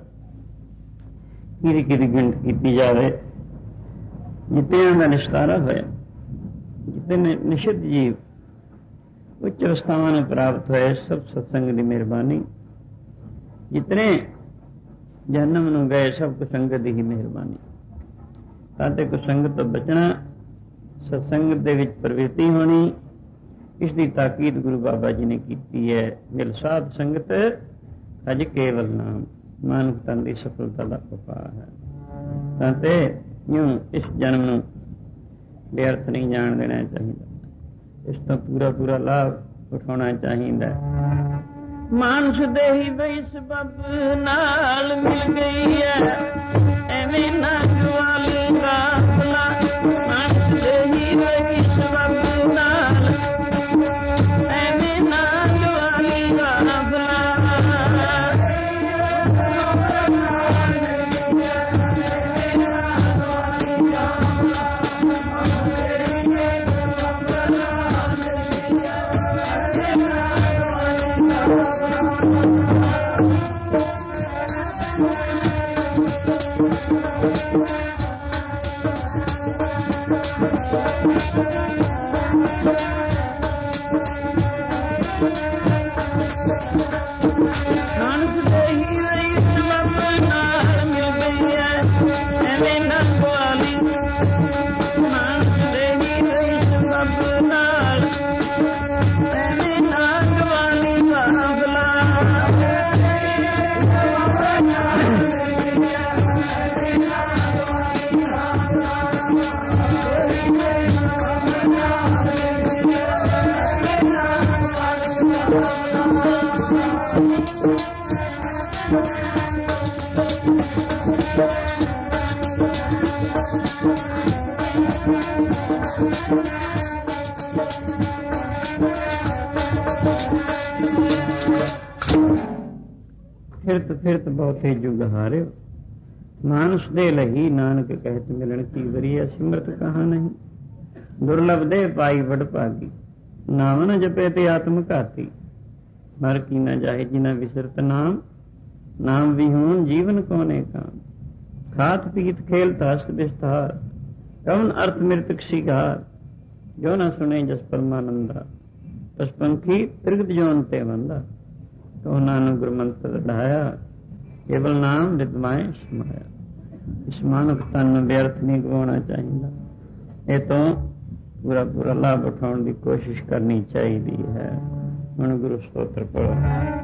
ਕਿਹਦੀ ਕਿਹਦੀ ਗਿਣਤ ਕੀਤੀ ਜਾਵੇ। ਜਿਤਿਆਂ ਦਾ ਨਿਸਤਾਰਾ ਹੋਇਆ, ਜਿਤੇ ਨਿਸ਼ਚਿਤ ਜੀਵ ਉੱਚ ਅਵਸਥਾਵਾਂ ਨੂੰ ਪ੍ਰਾਪਤ ਹੋਏ, ਸਭ ਸਤਸੰਗ ਦੀ ਮਿਹਰਬਾਨੀ। ਜਿਤਨੇ ਜਨਮ ਨੂੰ ਗਏ, ਸਭ ਕੁਸੰਗਤ ਦੀ ਹੀ ਮਿਹਰਬਾਨੀ। ਤਾਂ ਤੇ ਕੁਸੰਗਤ ਤੋਂ ਬਚਣਾ, ਸਤਸੰਗ ਦੇ ਵਿੱਚ ਪ੍ਰਵਿਰਤੀ ਹੋਣੀ, ਇਸ ਦੀ ਤਾਕੀਦ ਗੁਰੂ ਬਾਬਾ ਜੀ ਨੇ ਕੀਤੀ ਹੈ। ਮਿਲ ਸਾਧ ਸੰਗਤ ਅਜ ਕੇਵਲ ਨਾਮ, ਮਾਨੁਖ ਤਨ ਦੀ ਸਫਲਤਾ ਦਾ ਉਪਾਅ ਹੈ। ਤਾਂ ਤੇ ਇਉਂ ਇਸ ਜਨਮ ਨੂੰ ਵਿਅਰਥ ਨਹੀਂ ਜਾਣ ਦੇਣਾ ਚਾਹੀਦਾ, ਇਸ ਤੋਂ ਪੂਰਾ ਪੂਰਾ ਲਾਭ ਉਠਾਉਣਾ ਚਾਹੀਦਾ। ਮਾਨਸ ਦੇ ਹੀ ਬਈ ਸਬਬ ਨਾਲ ਮਿਲ ਗਈ ਹੈ, ਐਵੇਂ ਨਾ ਗਵਾਲੀ ਗਾਫਲਾ। ਮਾਨਸ ਦੇ ਹੀ ਬਈ ਸਬਬ ਨਾਲ ਐਵੇਂ ਨਾ ਗਵਾਲੀ ਗਾਫਲਾ। ਫਿਰਤ ਫਿਰਤ ਬਹੁਤੇ ਜੁਗ ਹਾਰਿਓ, ਮਾਨਸ ਦੇ ਲਹੀ ਨਾਨਕ ਕਹਿਤ ਮਿਲਣ ਕੀ ਵਰੀਆ। ਸਿਮਰਤ ਕਹਾ ਨਹੀਂ, ਦੁਰਲਭ ਦੇ ਪਾਈ ਵਡ ਭਾਗੀ। ਨਾਮ ਨ ਜਪੇ ਤੇ ਆਤਮ ਘਾਤੀ, ਮਰ ਕੀ ਨਾ ਜਾਏ ਜਿਨਾ ਵਿਸਰਤ ਨਾਮ। ਨਾਮ ਵਿਹੂਨ ਜੀਵਨ ਕੋਨੇ ਕਾਮ, ਖਾਤ ਪੀਤ ਖੇਲ ਤਾਸਤ ਵਿਸਤਾਰ। ਕਵਨ ਅਰਥ ਮਿਰਤਕ ਸਿਗਾਰ, ਜੋ ਨਾ ਸੁਣੇ ਜਸ ਪਰਮਾਨੰਦਾ। ਪਸਪੰਖੀ ਤ੍ਰਿਗਤ ਜੋਨ ਤੇ ਵੰਦਾ, ਤੋ ਨਾਨਕ ਗੁਰਮੰਤਰ ਢਾਇਆ। ਕੇਵਲ ਨਾਮ ਰਿਤਮਾਏ ਸਮਾਇਆ। ਇਸ ਮਾਨਵ ਤਨ ਨੂੰ ਵਿਅਰਥ ਨਹੀਂ ਗਵਾਉਣਾ ਚਾਹੀਦਾ, ਇਹ ਤੋਂ ਪੂਰਾ ਪੂਰਾ ਲਾਭ ਉਠਾਉਣ ਦੀ ਕੋਸ਼ਿਸ਼ ਕਰਨੀ ਚਾਹੀਦੀ ਹੈ। ਹੁਣ ਗੁਰੂ ਸਤੋਤਰ ਪੜੋ।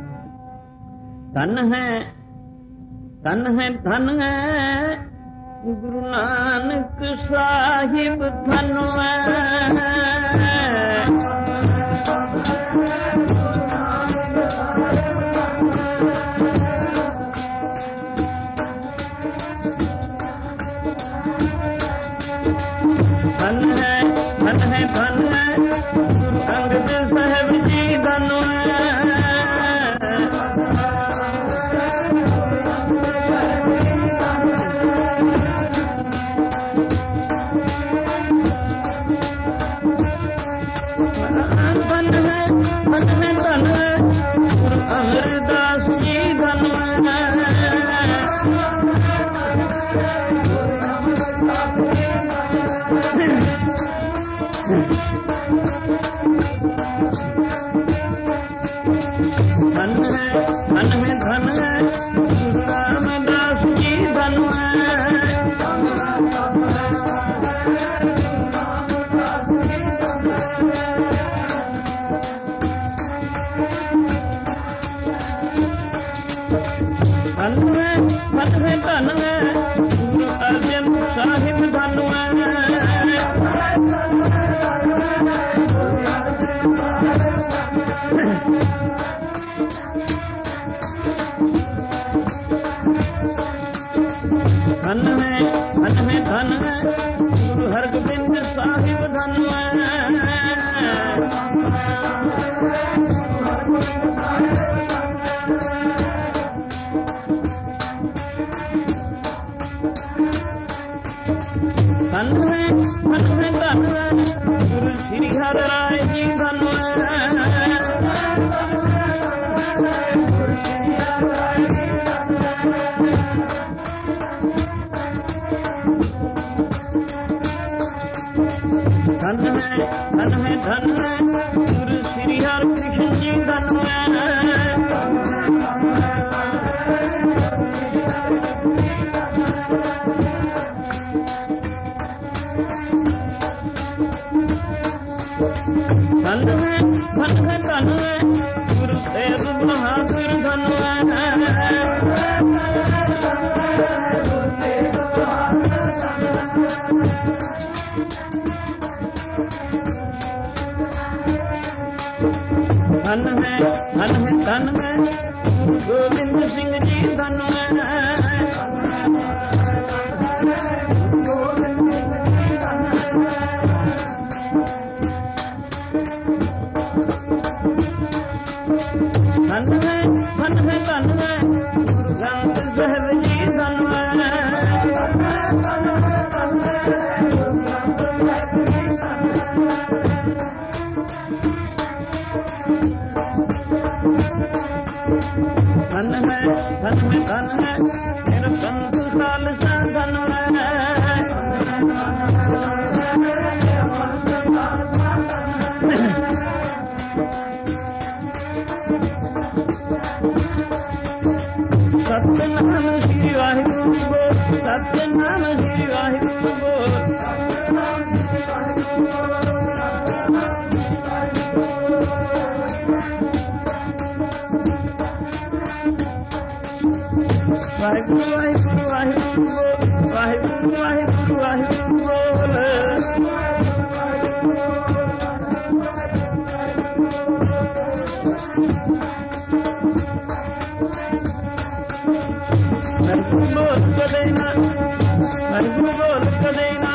ਧਨ ਹੈ ਧਨ ਹੈ ਧਨ ਹੈ ਗੁਰੂ ਨਾਨਕ ਸਾਹਿਬ, ਧਨ ਹੈ। ਧਨ ਹੈ ਧਨ ਹੈ ਧਨ ਹੈ ਗੁਰੂ ਅੰਗਦ ਸਾਹਿਬ ਜੀ, ਧਨ ਹੈ। अमरदास जी धन धन में धन रामदास जी धन धन गुरु अर्जन साहिब धन धन में धन गुरु हरगोबिंद साहिब धन धन में धन गुरु श्री हर राय जी धन धन में धन गुरु श्री हर कृष्ण जी धन धन गुरु तेज बहादुर धन धन में गोविंद सिंह जी धन धन में गुरु ग्रंथ साहिब जी धन धन मेरा संत साल धन सतनाम श्री वाहिगुरु बोल सतनाम श्री वाहिगुरु बोल वाहिगुरु वाहिगुरु वाहिगुरु बोल वाहिगुरु वाहिगुरु वाहिगुरु बोल वाहिगुरु बोल कदेना वाहिगुरु बोल कदेना